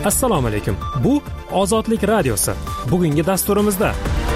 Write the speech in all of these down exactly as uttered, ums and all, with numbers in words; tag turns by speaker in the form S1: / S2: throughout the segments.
S1: Assalomu alaykum. Bu Ozodlik radiosi. Bugungi dasturimizda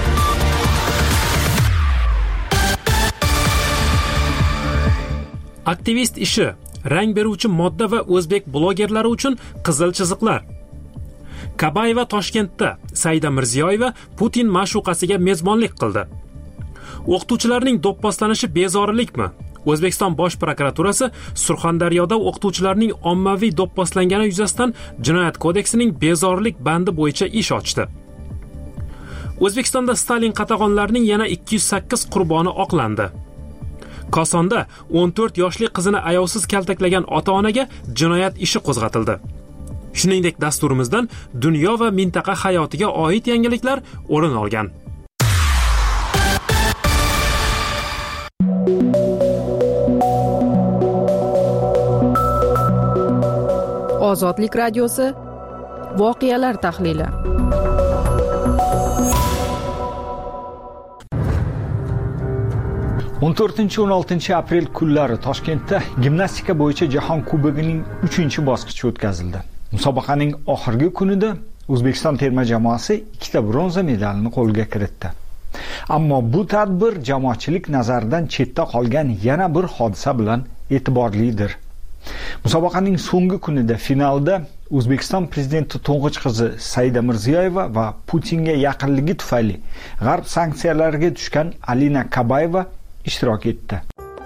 S1: aktivist ishi, rang beruvchi modda va o'zbek blogerlari uchun qizil chiziqlar. Kabayeva Toshkentda Saida Mirziyoyeva Putin ma'shuqasiga mezbonlik qildi. O'qituvchilarning do'pposlanishi bezorilikmi? O'zbekiston Bosh prokuraturasi Surxondaryoda o'qituvchilarning ommaviy do'pposlangani yuzasidan Jinoyat kodeksining bezorilik bandi bo'yicha ish ochdi. O'zbekistonda Stalin qatag'onlarining yana ikki yuz sakkiz qurboni oqlandi. Kosonda o'n to'rt yoshli qizini ayovsiz kaltaklagan ota-onaga jinoyat ishi qo'zg'atildi. Shuningdek, dasturimizdan dunyo va mintaqa hayotiga oid yangiliklar o'rin olgan.
S2: Ozodlik radiosi voqealar tahlili.
S3: o'n to'rtinchi o'n oltinchi aprel kunlari Toshkentda gimnastika bo'yicha Jahon Kubogining uchinchi bosqichi o'tkazildi. Musobaqaning oxirgi kunida O'zbekiston terma jamoasi ikkita bronza medalni qo'lga kiritdi. Ammo bu tadbir jamoatchilik nazaridan chetda qolgan yana bir hodisa bilan e'tiborlidir. Musobaqaning so'nggi kunida finalda O'zbekiston prezidenti to'ng'ich qizi Saida Mirziyoyeva va Putinga yaqinligi tufayli g'arb sanksiyalariga tushgan Alina Kabayeva ishtirok etdi.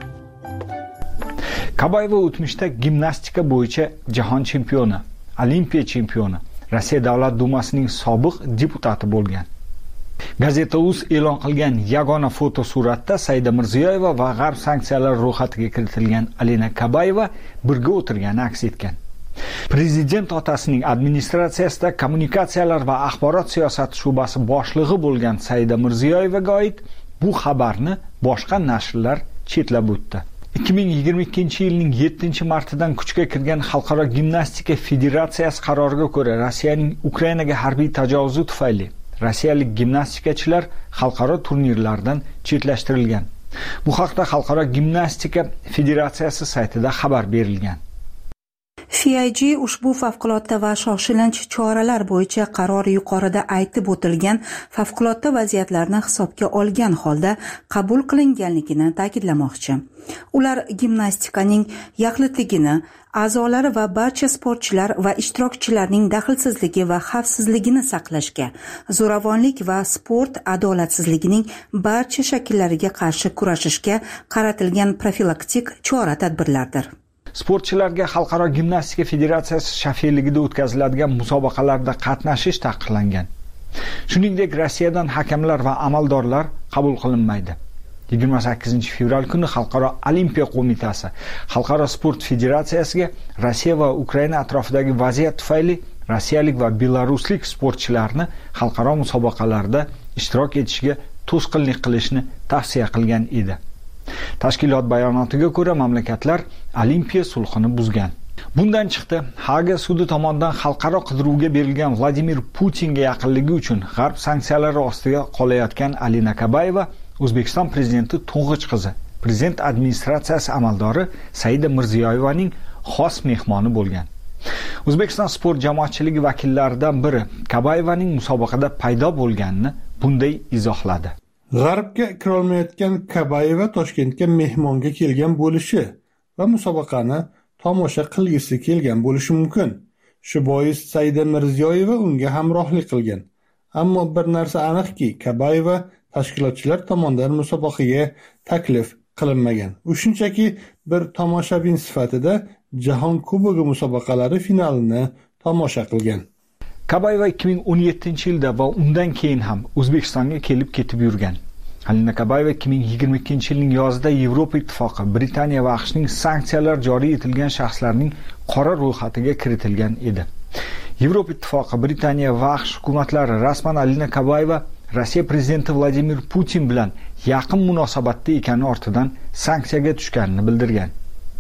S3: Kabayeva o'tmishda gimnastika bo'yicha jahon chempioni, Olimpiya chempioni, Rossiya Davlat dumasining sobiq deputati bo'lgan. Gazeta uz e'lon qilgan yagona fotosuratda Saida Mirziyoyeva va g'arb sanksiyalari ro'yxatiga kiritilgan Alina Kabayeva birga o'tirgani aks etgan. Prezident otasining administratsiyasida kommunikatsiyalar va axborot siyosati shubasi boshlig'i bo'lgan Saida Mirziyoyevaga oid bu xabarni boshqa nashrlar chetlab o'tdi. ikki ming yigirma ikkinchi yilning yettinchi martidan kuchga kirgan Xalqaro gimnastika federatsiyasi qaroriga ko'ra Rossiyaning Ukrainaga harbiy tajovuzi tufayli rossiyalik gimnastikachilar xalqaro turnirlardan chetlashtirilgan. Bu haqda Xalqaro gimnastika federatsiyasi saytida xabar berilgan.
S4: F I G ushbu favqulodda va shoshilinch choralar bo'yicha qaror yuqorida aytib o'tilgan favqulodda vaziyatlarni hisobga olgan holda qabul qilinganligini ta'kidlamoqchi. Ular gimnastikaning yaxlitligini, a'zolari va barcha sportchilar va ishtirokchilarning daxlsizligi va xavfsizligini saqlashga, zo'ravonlik va sport adolatsizligining barcha shakllariga qarshi kurashishga qaratilgan profilaktik chora-tadbirlardir.
S3: Sportchilarga Xalqaro gimnastika federatsiyasi shafeligida o'tkaziladigan musobaqalarda qatnashish taqiqlangan. Shuningdek, Rossiyadan hakamlar va amaldorlar qabul qilinmaydi. yigirma sakkizinchi fevral kuni Xalqaro Olimpiya qo'mitasi Xalqaro sport federatsiyasiga Rossiya va Ukraina atrofidagi vaziyat tufayli rossiyalik va belaruslik sportchilarni xalqaro musobaqalarda ishtirok etishiga to'sqinlik qilishni tavsiya qilgan edi. Tashkilot bayonotiga ko'ra, mamlakatlar Olimpiya sulhini buzgan. Bundan chiqdi, Haga sudi tomonidan xalqaro qidiruvga berilgan Vladimir Putinga yaqinligi uchun g'arb sanksiyalari ostiga qolayotgan Alina Kabayeva O'zbekiston prezidenti to'ng'ich qizi, prezident administratsiyasi amaldori Saida Mirziyoyevaning xos mehmoni bo'lgan. O'zbekiston sport jamoatchiligi vakillaridan biri Kabayevaning musobaqada paydo bo'lganini bunday izohladi.
S5: G'arbga kirolmayotgan Kabayeva Toshkentga mehmonga kelgan bo'lishi va musobaqani tomosha qilgisi kelgan bo'lishi mumkin. Shu bois Saida Mirziyoyeva unga hamrohlik qilgan. Ammo bir narsa aniqki, Kabayeva tashkilotchilar tomonidan musobaqaga taklif qilinmagan. U shunchaki bir tomoshabin sifatida Jahon Kubogi musobaqalari finalini tomosha qilgan.
S3: Kabayeva ikki ming o'n yettinchi yilda va undan keyin ham O'zbekistonga kelib ketib yurgan. Alina Kabayeva ikki ming yigirma ikkinchi yilning yozida Yevropa Ittifoqi, Britaniya va AQShning sanksiyalar joriy etilgan shaxslarning qora ro'yxatiga kiritilgan edi. Yevropa Ittifoqi, Britaniya va AQSh hukumatlari rasman Alina Kabayeva Rossiya prezidenti Vladimir Putin bilan yaqin munosabatda ekani ortidan sanksiyaga tushganini bildirgan.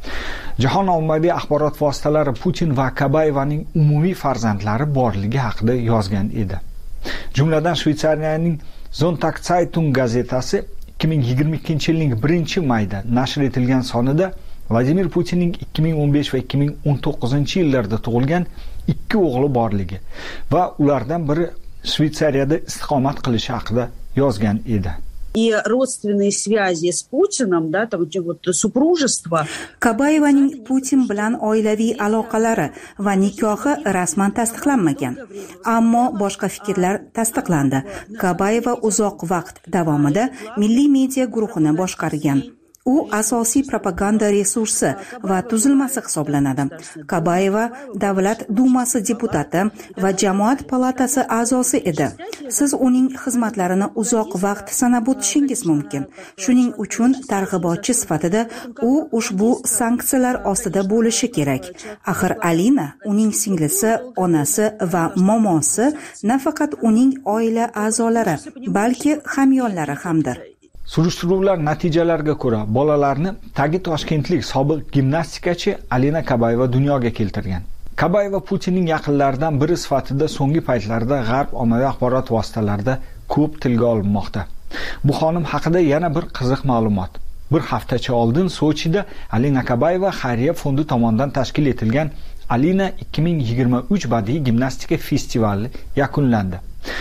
S3: Jahon ommaviy axborot vositalari Putin va Kabayevaning umumiy farzandlari borligi haqida yozgan edi. Jumladan Shveysariyaning Sonntag Zeitung gazetasi ikki ming yigirma ikkinchi yilning birinchi mayda nashr etilgan sonida Vladimir Putinning ikki ming o'n besh va ikki ming o'n to'qqizinchi yillarda tug'ilgan ikki o'g'li borligi va ulardan biri Shvetsariyada istiqomat qilishi haqida yozgan edi.
S6: И родственные связи с Путиным, да, там вот супружество.
S4: Kabayevaning Putin bilan oilaviy aloqalari va nikohi rasman tasdiqlanmagan. Ammo boshqa fikrlar tasdiqlandi. Kabayeva uzoq vaqt davomida milliy media guruhini boshqargan. U asosiy propaganda resursi va tuzilmasi hisoblanadi. Kabayeva Davlat dumasi deputati va Jamoat palatasi a'zosi edi. Siz uning xizmatlarini uzoq vaqt sanab o'tishingiz mumkin. Shuning uchun targ'ibotchi sifatida u ushbu sanksiyalar ostida bo'lishi kerak. Axir Alina, uning singlisi, onasi va momosi nafaqat uning oila a'zolari, balki hamyonlari hamdir.
S3: Surishtiruvlar natijalariga ko'ra, bolalarni tagi toshkentlik sobiq gimnastikachi Alina Kabayeva dunyoga keltirgan. Kabayeva Putinning yaqinlaridan biri sifatida so'nggi paytlarda G'arb ommaviy axborot vositalarida ko'p tilga olinmoqda. Bu xonim haqida yana bir qiziq ma'lumot. Bir haftacha oldin Sochida Alina Kabayeva xayriya fondi tomonidan tashkil etilgan Alina ikki ming yigirma uch badiiy gimnastika festivali yakunlandi.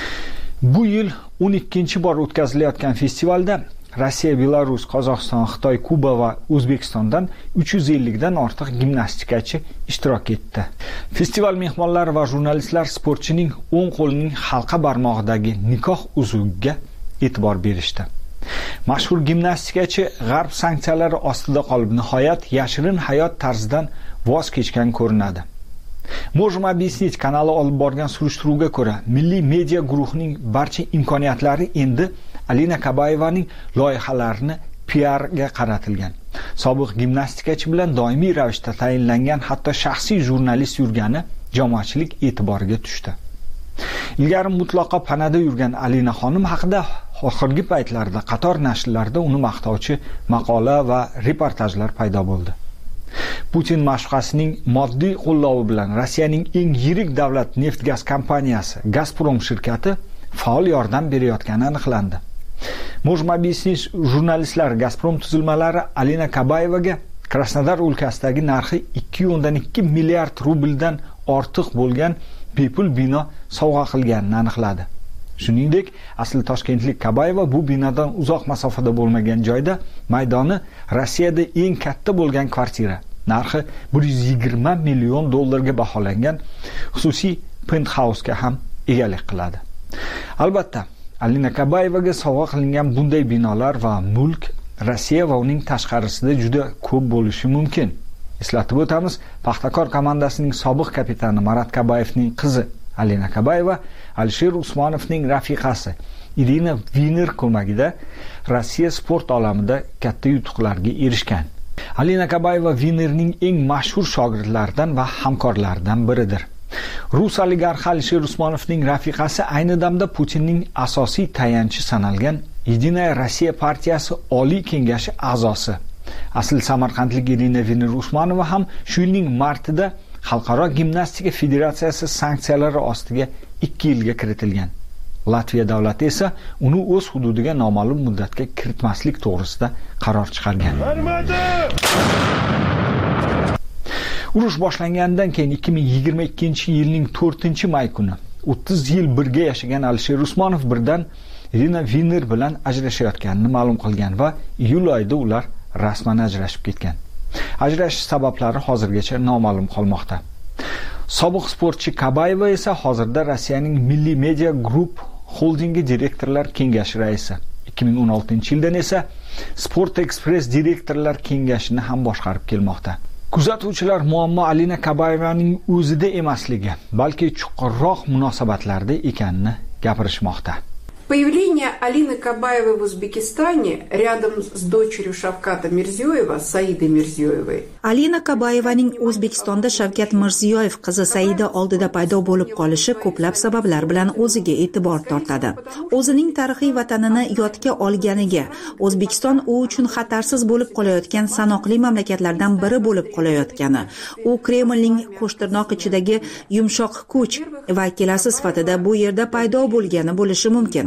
S3: Bu yil o'n ikkinchi bor o'tkazilayotgan festivalda Rossiya, Belarus, Qozog'iston, Xitoy, Kuba va O'zbekistondan uch yuz ellik dan ortiq gimnastikachi ishtirok etdi. Festival mehmonlari va jurnalistlar sportchining o'ng qo'lining halqa barmog'idagi nikoh uzugiga e'tibor berishdi. Mashhur gimnastikachi G'arb sanksiyalari ostida qolib, nihoyat yashirin hayot tarzidan voz kechgan ko'rinadi. Можем объяснить kanali olib borgan surishtiruvga ko'ra, milliy media guruhining barcha imkoniyatlari endi Alina Kabayevaning loyihalarini P R ga qaratilgan. Sobiq gimnastikachi bilan doimiy ravishda tayinlangan, hatto shaxsiy jurnalist yurgani jamoatchilik e'tiboriga tushdi. Ilgari mutlaqo panada yurgan Alina xonim haqida oxirgi paytlarda qator nashrlarda uni maqtovchi maqola va reportajlar paydo bo'ldi. Putin mashqasining moddiy qo'llovi bilan Rossiyaning eng yirik davlat neft-gaz kompaniyasi Gazprom shirkati faol yordam berayotgani aniqlandi. Можем объяснить, jurnalistlar Gazprom tuzilmalari Alina Kabayevaga Krasnodar o'lkasidagi narxi ikki o'ndan ikki milliard rubldan ortiq bo'lgan bepul bino sovg'a qilganini aniqladi. Shuningdek, asl toshkentlik Kabayeva bu binodan uzoq masofada bo'lmagan joyda maydoni Rossiyada eng katta bo'lgan kvartira, narxi bir yuz yigirma million dollarga baholangan xususiy penthouse ga ham egalik qiladi. Albatta, Alina Kabayevaga sovg'a qilingan bunday binolar va mulk Rossiya va uning tashqarisida juda ko'p bo'lishi mumkin. Eslatib o'tamiz, Paxtakor komandasining sobiq kapitani Marat Kabayevning qizi Alina Kabayeva Alisher Usmonovning rafiqasi Irina Viner ko'magida Rossiya sport olamida katta yutuqlarga erishgan. Alina Kabayeva Vinerning eng mashhur shogirdlaridan va hamkorlaridan biridir. Rus oligarxi Alisher Usmonovning rafiqasi ayni damda Putinning asosiy tayanchi sanalgan Единая Rossiya partiyasi Oliy kengashi a'zosi. Asl samarqandlik Irina Viner Usmonova ham shu yilning martida Xalqaro gimnastika federatsiyasi sanksiyalari ostiga ikki yilga kiritilgan. Latviya davlati esa uni o'z hududiga noma'lum muddatga kiritmaslik to'g'risida qaror chiqargan. Urush boshlangandan keyin ikki ming yigirma ikkinchi yilning to'rtinchi may kuni o'ttiz yil birga yashagan Alisher Usmonov birdan Irina Viner bilan ajrashayotganini ma'lum qilgan va iyul oyida ular rasman ajrashib ketgan. Ajrashish sabablari hozirgacha noma'lum qolmoqda. Sobiq sportchi Kabayeva esa hozirda Rossiyaning Milliy Media Group holdingi direktorlar kengashi raisi. ikki ming o'n oltinchi yildan esa Sport Express direktorlar kengashini ham boshqarib kelmoqda. Kuzatuvchilar muammo Alina Kabayevaning o'zida emasligi, balki chuqurroq munosabatlarda ekanini gapirishmoqda.
S7: Появление Алины Кабаевой в Узбекистане рядом с дочерью Шавката Мирзиёева, Saida Mirziyoyevой.
S4: Alina Kabayevaning O'zbekistonda Shavkat Mirziyoyev qizi Saida oldida paydo bo'lib qolishi ko'plab sabablar bilan o'ziga e'tibor tortadi. O'zining tarixiy vatanini yodga olganiga, O'zbekiston u uchun xatarsiz bo'lib qolayotgan sanoqli mamlakatlardan biri bo'lib qolayotgani, u Kremlning qo'shtirnoq ichidagi yumshoq kuch vakilasi sifatida bu yerda paydo bo'lgani bo'lishi mumkin.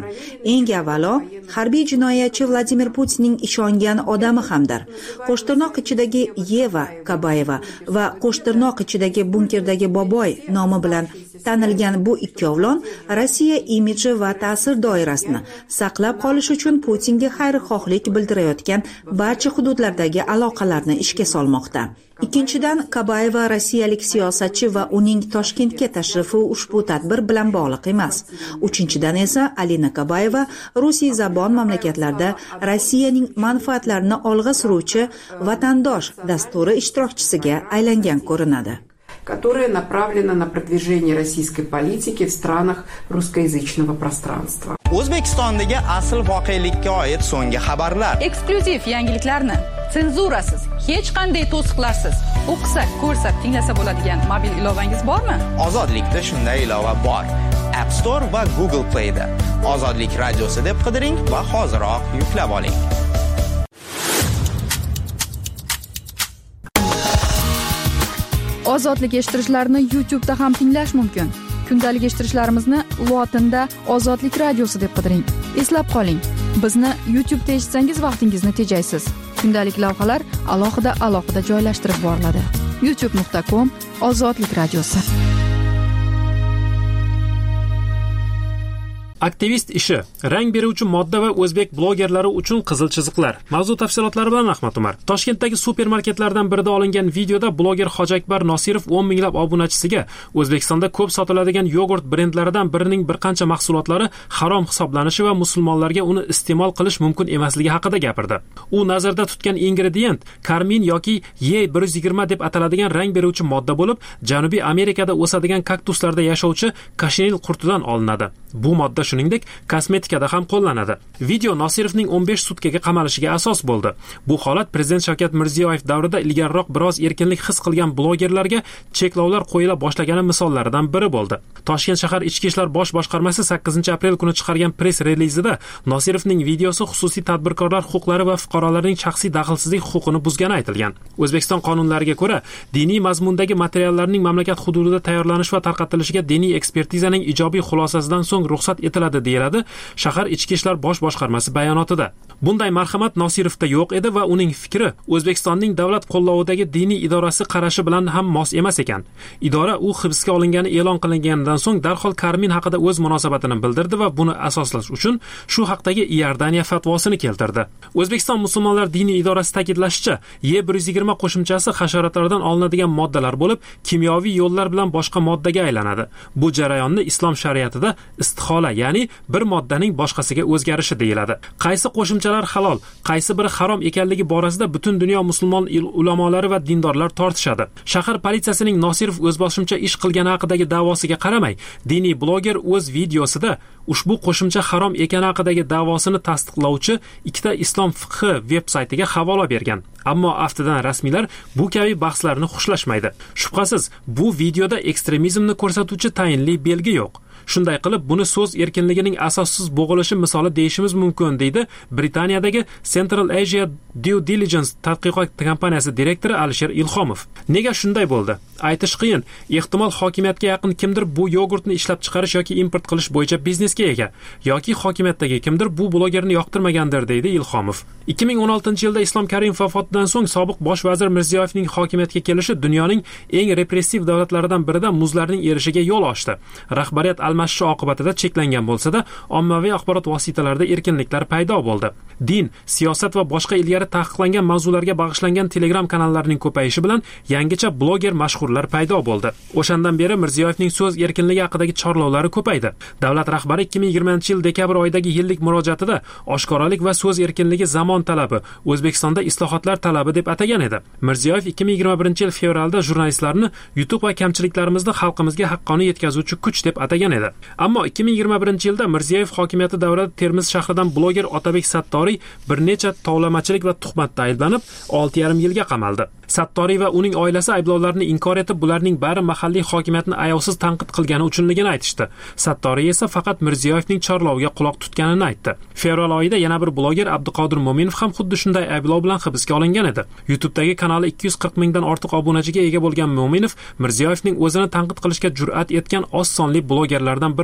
S4: Eng avvalo, harbiy jinoyatchi Vladimir Putinning ishongan odami hamdir. Qo'shtirnoq ichidagi Yeva Kabayeva va qo'shtirnoq ichidagi bunkerdagi Boboy nomi bilan tanilgan bu ikkovlon Rossiya imidji va ta'sir doirasini saqlab qolish uchun Putinga xayrixohlik bildirayotgan barcha hududlardagi aloqalarni ishga solmoqda. Ikkinchidan, Kabayeva rossiyalik siyosatchi va uning Toshkentga tashrifi ushbu tadbir bilan bog'liq emas. Uchinchidan esa Alina Kabayeva Rusiya zabon mamlakatlarda Rossiyaning manfaatlarini olg'a suruvchi vatandosh dasturi ishtirokchisiga aylangan ko'rinadi,
S7: которая направлена на продвижение российской политики в странах русскоязычного пространства.
S8: O'zbekistondagi asl voqelikka oid so'nggi xabarlar.
S2: Eksklyuziv yangiliklarni senzurasiz, hech qanday to'siqlarsiz o'qisak, ko'rsak, tinglasa bo'ladigan mobil ilovangiz bormi?
S8: Ozodlikda shunday ilova bor. App Store va Google Play da. Ozodlik radiosi deb qidiring va hoziroq yuklab oling.
S2: Ozodlik eshittirishlarni YouTube'da ham tinglash mumkin. Kundalik eshittirishlarimizni lotinda Ozodlik radiosi deb qidiring. Eslab qoling, bizni YouTube'da eshitsangiz vaqtingizni tejaysiz. Kundalik lavhalar alohida alohida joylashtirib boriladi. youtube nuqta com Ozodlik radiosi.
S1: Aktivist ishi, rang beruvchi modda va o'zbek blogerlari uchun qizil chiziqlar. Mavzu tafsilotlari bilan Ahmad Umar. Toshkentdagi supermarketlardan birida olingan videoda bloger Hojakbar Nosirov o'n minglab obunachisiga O'zbekistonda ko'p sotiladigan yogurt brendlaridan birining bir qancha mahsulotlari harom hisoblanishi va musulmonlarga uni iste'mol qilish mumkin emasligi haqida gapirdi. U nazarda tutgan ingredient karmin yoki E bir yuz yigirma deb ataladigan rang beruvchi modda bo'lib, Janubiy Amerikada o'sadigan kaktuslarda yashovchi kashnil qurtidan olinadi. Bu modda shuningdek kosmetikada ham qo'llanadi. Video Nosirovning o'n besh sutkaga qamalishiga asos bo'ldi. Bu holat Prezident Shavkat Mirziyoyev davrida ilgariroq biroz erkinlik his qilgan blogerlarga cheklovlar qo'yila boshlagani misollaridan biri bo'ldi. Toshkent shahar Ichki ishlar bosh boshqarmasi sakkizinchi aprel kuni chiqargan press relizida Nosirovning videosi xususiy tadbirkorlar huquqlari va fuqarolarning shaxsiy daxlsizlik huquqini buzgani aytilgan. O'zbekiston qonunlariga ko'ra, diniy mazmundagi materiallarning mamlakat hududida tayyorlanish va tarqatilishiga diniy ekspertizaning ijobiy xulosasidan so'ng ruxsat etiladi deyiladi shahar Ichki ishlar bosh boshqarmasi bayonotida. Bunday marhamat Nosirovda yo'q edi va uning fikri O'zbekistonning davlat qo'llovidagi diniy idorasi qarashi bilan ham mos emas ekan. Idora u hibsga olingani e'lon qilinganidan so'ng darhol Karmin haqida o'z munosabatini bildirdi va buni asoslash uchun shu haqdagi Iordaniya fatvosini keltirdi. O'zbekiston musulmonlar diniy idorasi ta'kidlashicha, E bir yuz yigirma qo'shimchasi hasharotlardan olinadigan moddalar bo'lib, kimyoviy yo'llar bilan boshqa moddaga aylanadi. Bu jarayonni islom shariatida istihola, ya'ni bir moddaning boshqasiga o'zgarishi deyiladi. Qaysi qo'shimchalar halol, qaysi biri harom ekanligi borasida butun dunyo musulmon ulamolari va dindorlar tortishadi. Shahar politsiyasining Nosirov o'zboshimcha ish qilgani haqidagi da'vosiga qaramay, diniy bloger o'z videosida ushbu qo'shimcha harom ekani haqidagi da'vosini tasdiqlovchi ikkita islom fiqhi veb-saytiga havola bergan. Ammo aftidan rasmiylar bu kabi bahslarni xushlashmaydi. Shubhasiz, bu videoda ekstremizmni ko'rsatuvchi tayinli belgi yo'q. Shunday qilib, buni so'z erkinligining asossiz bo'g'ilishi misoli deyishimiz mumkin, deydi Britaniyadagi Central Asia Due Diligence tadqiqot kompaniyasi direktori Alisher Ilhomov. Nega shunday bo'ldi? Aytish qiyin. Ehtimol hokimiyatga yaqin kimdir bu yogurtni ishlab chiqarish yoki import qilish bo'yicha biznesga ega, yoki hokimiyatdagi kimdir bu blogerni yoqtirmagandir, deydi Ilhomov. ikki ming o'n oltinchi yilda Islom Karimov vafotidan so'ng sobiq bosh vazir Mirziyoyevning hokimiyatga kelishi dunyoning eng repressiv davlatlaridan birida muzlarning erishiga yo'l ochdi. Rahbariyat almashishi oqibatida cheklangan bo'lsa-da, ommaviy axborot vositalarida erkinliklar paydo bo'ldi. Din, siyosat va boshqa ilgari taqiqlangan mavzularga bag'ishlangan Telegram kanallarining ko'payishi bilan yangicha bloger mashhurlar paydo bo'ldi. O'shandan beri Mirziyoyevning so'z erkinligi haqidagi chorlovlari ko'paydi. Davlat rahbari ikki ming yigirmanchi yil dekabr oyidagi yillik murojaatida oshkoralik va so'z erkinligi zamon talabi, O'zbekistonda islohotlar talabi deb atagan edi. Mirziyoyev ikki ming yigirma birinchi yil fevralda jurnalistlarni yutuq va kamchiliklarimizni xalqimizga haqqoniy yetkazuvchi kuch deb atagan edi. Ammo ikki ming yigirma birinchi yilda Mirziyoyev hokimiyati davrida Termiz shahridan bloger Otabek Sattoriy bir necha tovlamachilik va tuhmatda ayblanib, olti yarim yilga qamaldi. Sattoriy va uning oilasi ayblovlarni inkor etib, bularning bari mahalliy hokimiyatni ayovsiz tanqid qilgani uchunligini aytishdi. Sattoriy esa faqat Mirziyoyevning chorloviga quloq tutganini aytdi. Fevral oyida yana bir bloger Abduqodir Mo'minov ham xuddi shunday ayblov bilan hibsga olingan edi. YouTube'dagi kanali ikki yuz qirq mingdan ortiq obunachiga ega bo'lgan Mo'minov Mirziyoyevning o'zini tanqid qilishga jur'at etgan oz sonli blogerlardan biridir.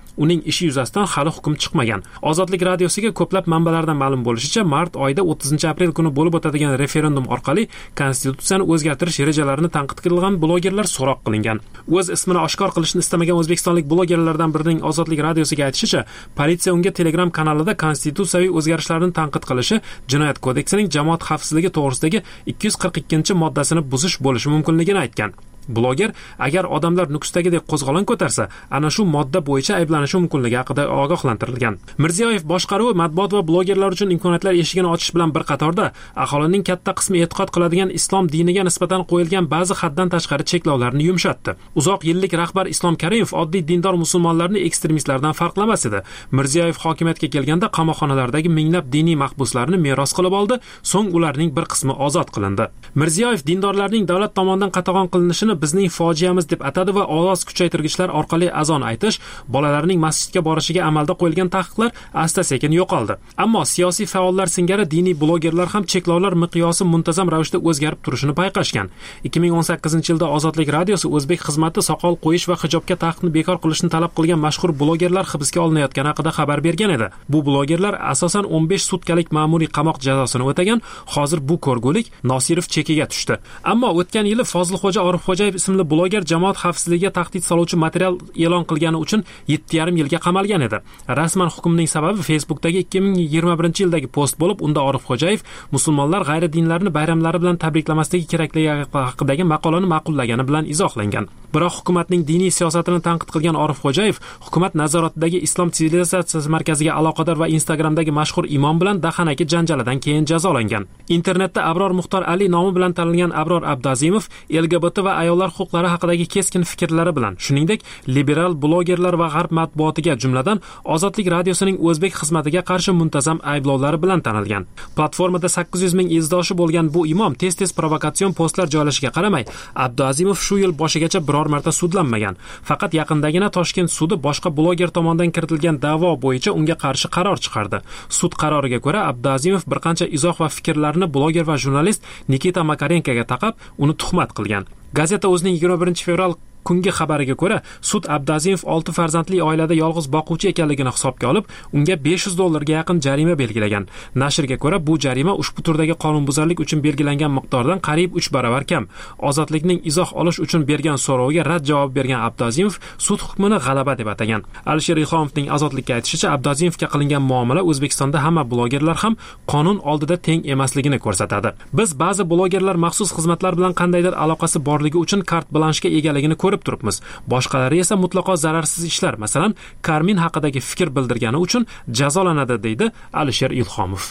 S1: Uning ishi yuzasidan hali hukm chiqmagan. Ozodlik radiosiga ko'plab manbalardan ma'lum bo'lishicha, mart oyida o'ttizinchi aprel kuni bo'lib o'tadigan referendum orqali konstitutsiyani o'zgartirish rejalarini tanqid qilgan blogerlar so'roq qilingan. O'z ismini oshkor qilishni istamagan o'zbekistonlik blogerlardan birining Ozodlik radiosiga aytishicha, politsiya unga Telegram kanalida konstitutsiyaviy o'zgarishlarni tanqid qilishi Jinoyat kodeksining jamoat xavfsizligi to'g'risidagi ikki yuz qirq ikkinchi moddasini buzish bo'lishi mumkinligini aytgan. Bloger agar odamlar Nukusdagidek qo'zg'olon ko'tarsa, ana shu modda bo'yicha ayblanishi mumkinligi haqida ogohlantirilgan. Mirziyoyev boshqaruvi matbuot va blogerlar uchun imkoniyatlar eshigini ochish bilan bir qatorda aholining katta qismi e'tiqod qiladigan islom diniga nisbatan qo'yilgan ba'zi haddan tashqari cheklovlarni yumshatdi. Uzoq yillik rahbar Islom Karimov oddiy dindor musulmonlarni ekstremistlardan farqlamas edi. Mirziyoyev hokimiyatga kelganda qamoqxonalardagi minglab diniy mahbuslarni meros qilib oldi, so'ng ularning bir qismi ozod qilindi. Mirziyoyev dindorlarning davlat tomonidan qatag'on qilinishini bizning fojiamiz deb atadi va ovoz kuchaytirgichlar orqali azon aytish, bolalarning masjidga borishiga amalda qo'yilgan taqiqlar asta-sekin yo'qoldi. Ammo siyosiy faollar singari diniy blogerlar ham cheklovlar miqyosi muntazam ravishda o'zgarib turishini payqashgan. ikki ming o'n sakkizinchi yilda Ozodlik radiosi o'zbek xizmati soqol qo'yish va hijobga taqiqni bekor qilishni talab qilgan mashhur blogerlar hibsga olinayotgani haqida xabar bergan edi. Bu blogerlar asosan o'n besh sutkalik ma'muriy qamoq jazosini o'tagan. Hozir bu ko'rgulik Nosirov chekiga tushdi. Ammo o'tgan yili Fozilxo'ja Orifxo'jayev ismli bloger jamoat xavfsizligiga tahdid soluvchi material e'lon qilgani uchun yetti yarim yilga qamalgan edi. Rasman hukmning sababi Facebookdagi ikki ming yigirma birinchi yildagi post bo'lib, unda Orifxo'jayev musulmonlar g'ayri dinlarni bayramlari bilan tabriklamasligi kerakligi haqidagi maqolani ma'qullagani bilan izohlangan. Biroq hukumatning diniy siyosatini tanqid qilgan Orifxo'jayev hukumat nazoratidagi Islom sivilizatsiyasi markaziga aloqador va Instagramdagi mashhur imom bilan dahanaki janjalidan keyin jazolangan. Internetda Abror Muxtor Ali nomi bilan tanilgan Abror Abdazimov L G B T va ayollar huquqlari haqidagi keskin fikrlari bilan, shuningdek, liberal blogerlar va g'arb matbuotiga, jumladan Ozodlik radiosining o'zbek xizmatiga qarshi muntazam ayblovlari bilan tanilgan. Platformada sakkiz yuz ming izdoshi bo'lgan bu imom tez-tez provokatsion postlar joylashiga qaramay, Abduazimov shu yil boshigacha biror marta sudlanmagan. Faqat yaqindagina Toshkent sudi boshqa bloger tomonidan kiritilgan da'vo bo'yicha unga qarshi qaror chiqardi. Sud qaroriga ko'ra, Abduazimov bir qancha izoh va fikrlarini bloger va jurnalist Nikita Makarenkoga taqab, uni tuhmat qilgan. Gazeta o'zining yigirma birinchi fevral kungi xabariga ko'ra, sud Abdazimov olti farzandli oilada yolg'iz boquvchi ekanligini hisobga olib, unga besh yuz dollarga yaqin jarima belgilagan. Nashrga ko'ra, bu jarima ushbu turdagi qonunbuzarlik uchun belgilangan miqdordan qariyb uch barobar kam. Ozodlikning izoh olish uchun bergan so'roviga rad javob bergan Abdazimov sud hukmini g'alaba deb atagan. Alisher Ilhomovning Ozodlikka aytishicha, Abdazimovga qilingan muomala O'zbekistonda hamma blogerlar ham qonun oldida teng emasligini ko'rsatadi. Biz ba'zi blogerlar maxsus xizmatlar bilan qandaydir aloqasi borligi uchun kart blanshga egaligini ko'rib turibmiz. Boshqalari esa mutlaqo zararsiz ishlar, masalan, Karmin haqidagi fikr bildirgani uchun jazolanadi, deydi Alisher Ilhomov.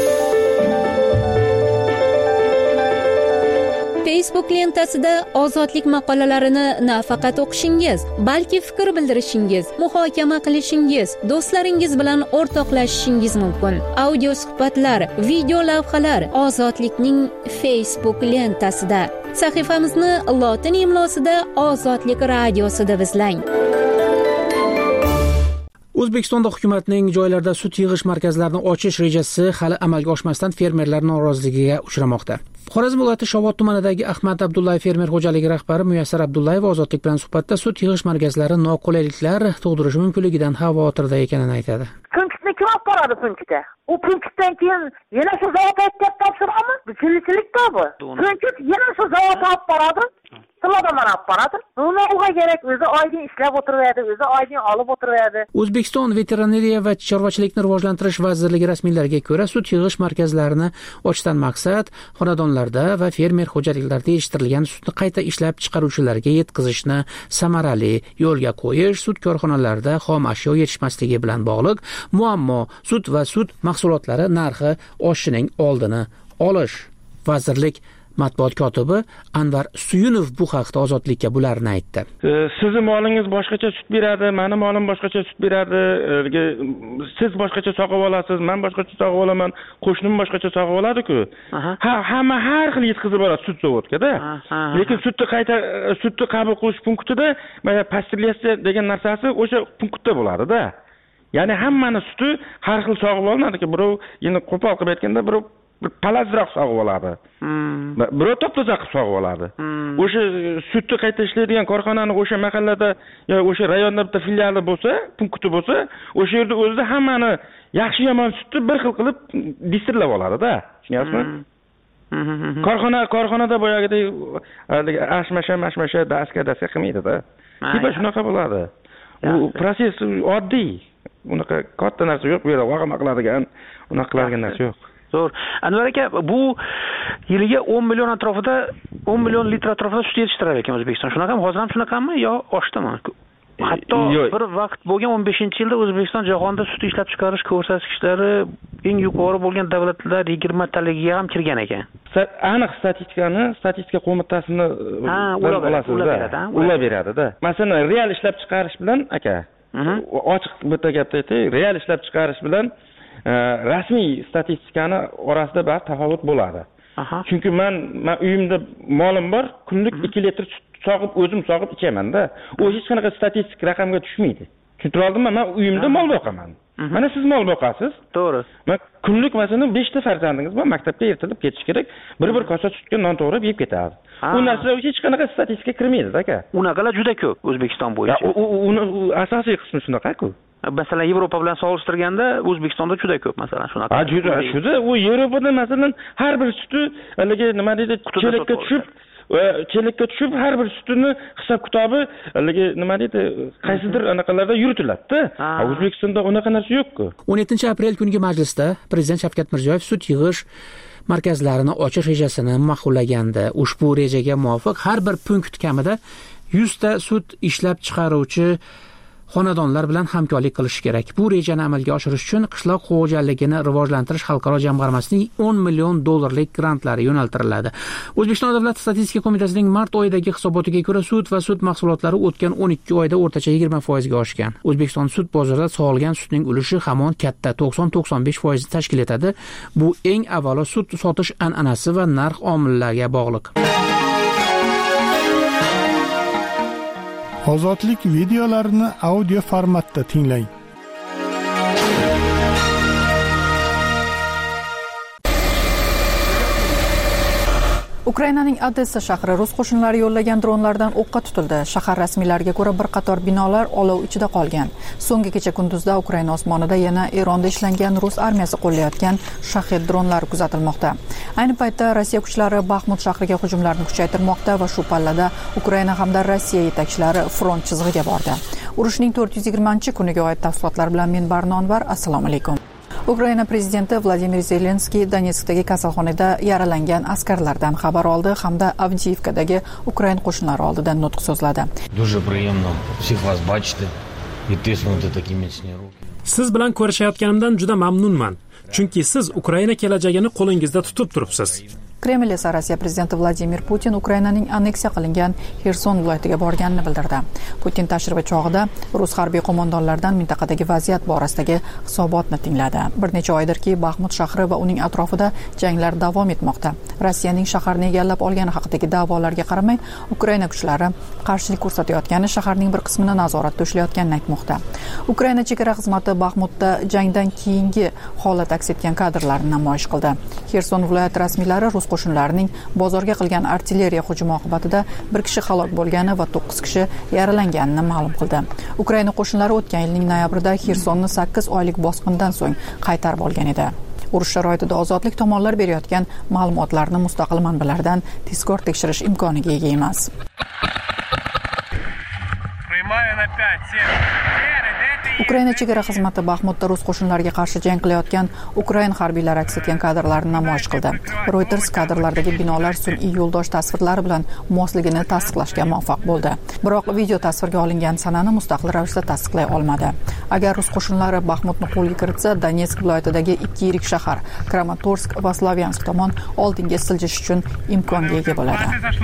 S9: Facebook lentasida ozodlik maqolalarini nafaqat o'qishingiz, balki fikr bildirishingiz, muhokama qilishingiz, do'stlaringiz bilan o'rtoqlashishingiz mumkin. Audio suhbatlar, video lavhalar Ozodlikning Facebook lentasida. Sahifamizni lotin imlosida Ozodlik radiosida izlang.
S10: O'zbekistonda hukumatning joylarda sut yig'ish markazlarini ochish rejasi hali amalga oshmasdan fermerlar noroziligiga uchramoqda. Xorazm viloyati Shovot tumanidagi Ahmad Abdullayev fermer xo'jaligi rahbari Muyassar Abdullayev Ozodlik bilan suhbatda sut yig'ish markazlari noqulayliklar tug'dirishi mumkinligidan xavotirda ekanini aytadi.
S11: Punktni kim olib boradi punktga? U punktdan keyin yana shu zavodga topshiramiz. Bu chilikchilikda bu. Punkt yana shu zavodga olib boradi. Tilada mana olib boradi. Nima uga kerak? O'zi oydin ishlab o'tiradi, o'zi oydin olib o'tiradi.
S10: O'zbekiston veterinariya va chorvachilikni rivojlantirish vazirligi rasmiylariga ko'ra, sut yig'ish markazlarini ochishdan maqsad xonadonlarda va fermer xo'jaliklarida yetishtirilgan sutni qayta ishlab chiqaruvchilarga yetkazishni samarali yo'lga qo'yish, sut korxonalarida xom ashyo yetishmasligi bilan bog'liq muammo, sut va sut mahsulotlari narxi oshishining oldini olish. Vazirlik matbuot kotibi Anvar Suyunov bu haqda Ozodlikka bularni aytdi.
S12: Sizning molingiz boshqacha sut beradi, meni molim boshqacha sut beradi, siz boshqacha sog'ib olasiz, men boshqacha sog'ib olaman, qo'shnim boshqacha sog'ib oladi-ku. Ha, hamma har xil yetkazib boradi sut zavodga-da. Lekin sutni qayta sutni qabul qilish punktida mana pastilyatsiya degan narsasi o'sha punktda bo'ladi-da. Ya'ni hammani suti har xil sog'ib olinadi-ku. Birov endi qo'pol qilib aytganda, birov bir palazroq sog'ib oladi. Birov top-toza qilib sog'ib oladi. O'sha sutni qayta ishlaydigan korxonani o'sha mahallada yo o'sha rayonda bitta filiali bo'lsa, punkti bo'lsa, o'sha yerda o'zida hammani yaxshi yomon sutni bir xil qilib distrillab oladi-da. Tushunyapsizmi? Korxona korxonada boyagidek ashmasha, mashmasha, daska, daska qilmaydi-da. Tipa shunaqa bo'ladi. Bu proses oddiy. Unaqa katta narsa yo'q, bu yerda vaqama qiladigan, unaqa qiladigan narsa yo'q.
S10: Zo'r. Anvar aka, bu yiliga o'n million atrofida, o'n million litr atrofida sut yetishtirar ekan O'zbekiston. Shunaqami? Hozir ham shunaqami yo oshdimi? Hatto bir vaqt bo'lgan o'n beshinchi yilda O'zbekiston jahonda sut ishlab chiqarish ko'rsatkichlari eng yuqori bo'lgan davlatlar yigirma taligiga ham kirgan ekan.
S12: Aniq statistikani, statistika qo'mitasini ular ular beradi-da. Masalan, real ishlab chiqarish bilan aka, ochiq bitta gapni aytay, real ishlab chiqarish bilan rasmiy statistikani orasida bir tafovut bo'ladi. Chunki men men uyimda molim bor, kunlik ikki litr sut sog'ib o'zim sog'ib ichaman-da. U hech qanaqa statistik raqamga tushmaydi. Tushuntira oldimmi? Men uyimda mol boqaman. Mana siz mol boqasiz.
S10: To'g'ri.
S12: Men kunlik masalan besh ta farzandingiz bor, maktabga ertalab ketish kerak. Bir-bir kosa sutga non to'g'rab yeb ketadi. U narsa hech qanaqa statistikaga kirmaydi aka.
S10: Unaqalar juda ko'p O'zbekiston bo'yicha.
S12: Uni asosiy qismi shunaqa-ku.
S10: Masalan, Yevropa bilan solishtirganda O'zbekistonda juda ko'p masalan shunaqa.
S12: Ha, juda, juda. U Yevropada masalan har bir suti haligi nima deydi, chelakka tushib, chelakka tushib har bir sutini hisob kitobi haligi nima deydi, qaysidir anaqalarda yuritiladi-da. O'zbekistonda unaqa narsa yo'q-ku.
S10: o'n yettinchi aprel kungi majlisda Prezident Shavkat Mirziyoyev sut yig'ish markazlarini ochish rejasini ma'qullagandi. Ushbu rejaga muvofiq har bir punkt kamida yuz ta sut ishlab chiqaruvchi xonadonlar bilan hamkorlik qilish kerak. Bu rejani amalga oshirish uchun qishloq xo'jaligini rivojlantirish xalqaro jamg'armasining o'n million dollarlik grantlari yo'naltiriladi. O'zbekiston Davlat statistika qo'mitasining mart oyidagi hisobotiga ko'ra sut va sut mahsulotlari o'tgan o'n ikki oyda o'rtacha yigirma foiz ga oshgan. O'zbekiston sut bozorida sog'ilgan sutning ulushi hamon katta to'qson to'qson besh foiz tashkil etadi. Bu eng avvalo sut sotish an'anasi va narx omillariga bog'liq.
S5: Ozodlik videolarini audio formatda tinglang.
S2: Ukrainaning Odessa shahri rus qo'shinlari yo'llagan dronlardan o'qqa tutildi. Shahar rasmiylariga ko'ra bir qator binolar olov ichida qolgan. So'nggi kecha kunduzda Ukraina osmonida yana Eronda ishlangan rus armiyasi qo'llayotgan Shahed dronlari kuzatilmoqda. Ayni paytda Rossiya kuchlari Baxmut shahriga hujumlarni kuchaytirmoqda va shu pallada Ukraina hamda Rossiya yetakchilari front chizig'iga bordi. Urushning to'rt yuz yigirmanchi kuniga oid tafsilotlar bilan men Barno Anvar. Assalomu alaykum. Ukraina prezidenti Vladimir Zelenskiy Donetskdagi kasalxonada yaralangan askarlardan xabar oldi hamda Avdiivkadagi Ukraina qo'shinlari oldida nutq so'zladi.
S1: Siz bilan ko'rishayotganimdan juda mamnunman, chunki siz Ukraina kelajagini qo'lingizda tutib turibsiz.
S2: Kreml esa Rossiya prezidenti Vladimir Putin Ukrainaning anneksiya qilingan Xerson viloyatiga borganini bildirdi. Putin tashrifi chog'ida rus harbiy qo'mondonlaridan mintaqadagi vaziyat borasidagi hisobotni tingladi. Bir necha oydirki Baxmut shahri va uning atrofida janglar davom etmoqda. Rossiyaning shaharni egallab olgani haqidagi da'volarga qaramay, Ukraina kuchlari qarshilik ko'rsatayotgani shaharning bir qismini nazoratda ushlayotganini aytmoqda. Ukraina chegara xizmati Baxmutda jangdan keyingi holat aks etgan kadrlarni namoyish qildi. Xerson viloyati rasmiylari rus qo'shinlarining bozorga qilgan artilleriya hujumi oqibatida bir kishi halok bo'lgani va to'qqiz kishi yaralanganini ma'lum qildi. Ukraina qo'shinlari o'tgan yilning noyabrida Xersonni sakkiz oylik bosqindan so'ng qaytarib olgan edi. Urush sharoitida ozodlik tomonlar berayotgan ma'lumotlarni mustaqil manbalardan tezkor tekshirish imkoniga ega emas. Ukraina chegara xizmati Baxmutda rus qo'shinlariga qarshi jang qilayotgan Ukraina harbiylari aks etgan kadrlarni namoyish qildi. Reuters kadrlardagi binolar sun'iy yo'ldosh tasvirlari bilan mosligini tasdiqlashga muvaffaq bo'ldi. Biroq video tasvirga olingan sanani mustaqil ravishda tasdiqlay olmadi. Agar rus qo'shinlari Baxmutni qo'lga kiritsa, Donetsk viloyatidagi ikki yirik shahar Kramatorsk va Slavyansk tomon oldinga siljish uchun imkonga ega bo'ladi.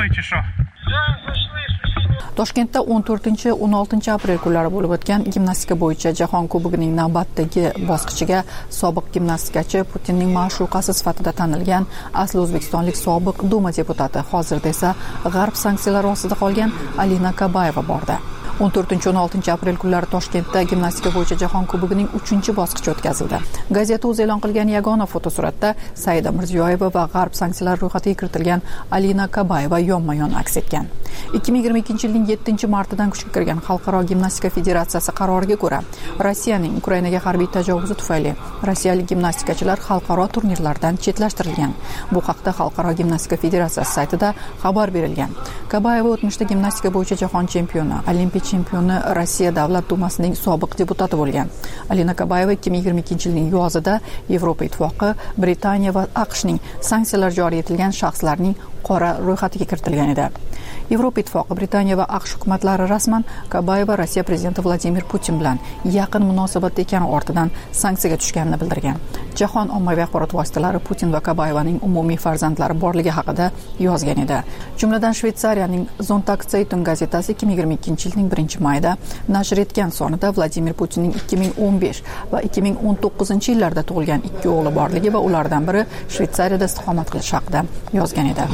S2: Toshkentda o'n to'rtinchi o'n oltinchi aprel kunlari bo'lib o'tgan gimnastika bo'yicha Jahon Kubogining navbatdagi bosqichiga sobiq gimnastikachi Putinning ma'shuqasi sifatida tanilgan asli o'zbekistonlik sobiq Duma deputati, hozirda esa G'arb sanksiyalari ostida qolgan Alina Kabayeva bordi. o'n to'rtinchi o'n oltinchi aprel kunlari Toshkentda gimnastika bo'yicha jahon kubogining uchinchi bosqichi o'tkazildi. Gazeta o'zi e'lon qilgan yagona fotosuratda Saida Mirziyoyeva va G'arb sanksiyalar ro'yxatiga kiritilgan Alina Kabayeva yonma-yon aks etgan. ikki ming yigirma ikkinchi yilning yettinchi martidan kuchga kirgan Xalqaro gimnastika federatsiyasi qaroriga ko'ra, Rossiyaning Ukrainaga harbiy tajovuzi tufayli rossiyalik gimnastikachilar xalqaro turnirlardan chetlashtirilgan. Bu haqda Xalqaro gimnastika federatsiyasi saytida xabar berilgan. Kabayeva o'tmishda gimnastika bo'yicha jahon chempioni, olimpiya chempioni, Rossiya Davlat dumasining sobiq deputati bo'lgan. Alina Kabayeva ikki ming yigirma ikkinchi yilning yozida Yevropa Ittifoqi, Britaniya va AQShning sanksiyalar joriy etilgan shaxslarning qora ro'yxatiga kiritilgan edi. Yevropa Ittifoqi, Britaniya va AQSh hukumatlari rasman Kabayeva Rossiya prezidenti Vladimir Putin bilan yaqin munosabatda ekani ortidan sanksiyaga tushganini bildirgan. Jahon ommaviy axborot vositalari Putin va Kabayevaning umumiy farzandlari borligi haqida yozgan edi. Jumladan Shveysariyaning Sonntagszeitung gazetasi ikki ming yigirma ikkinchi yilning birinchi mayida nashr etgan sonida Vladimir Putinning ikki ming o'n besh va ikki ming o'n to'qqizinchi yillarda tug'ilgan ikki o'g'li borligi va ulardan biri Shveysariyada istiqomat qilish haqida yozgan edi.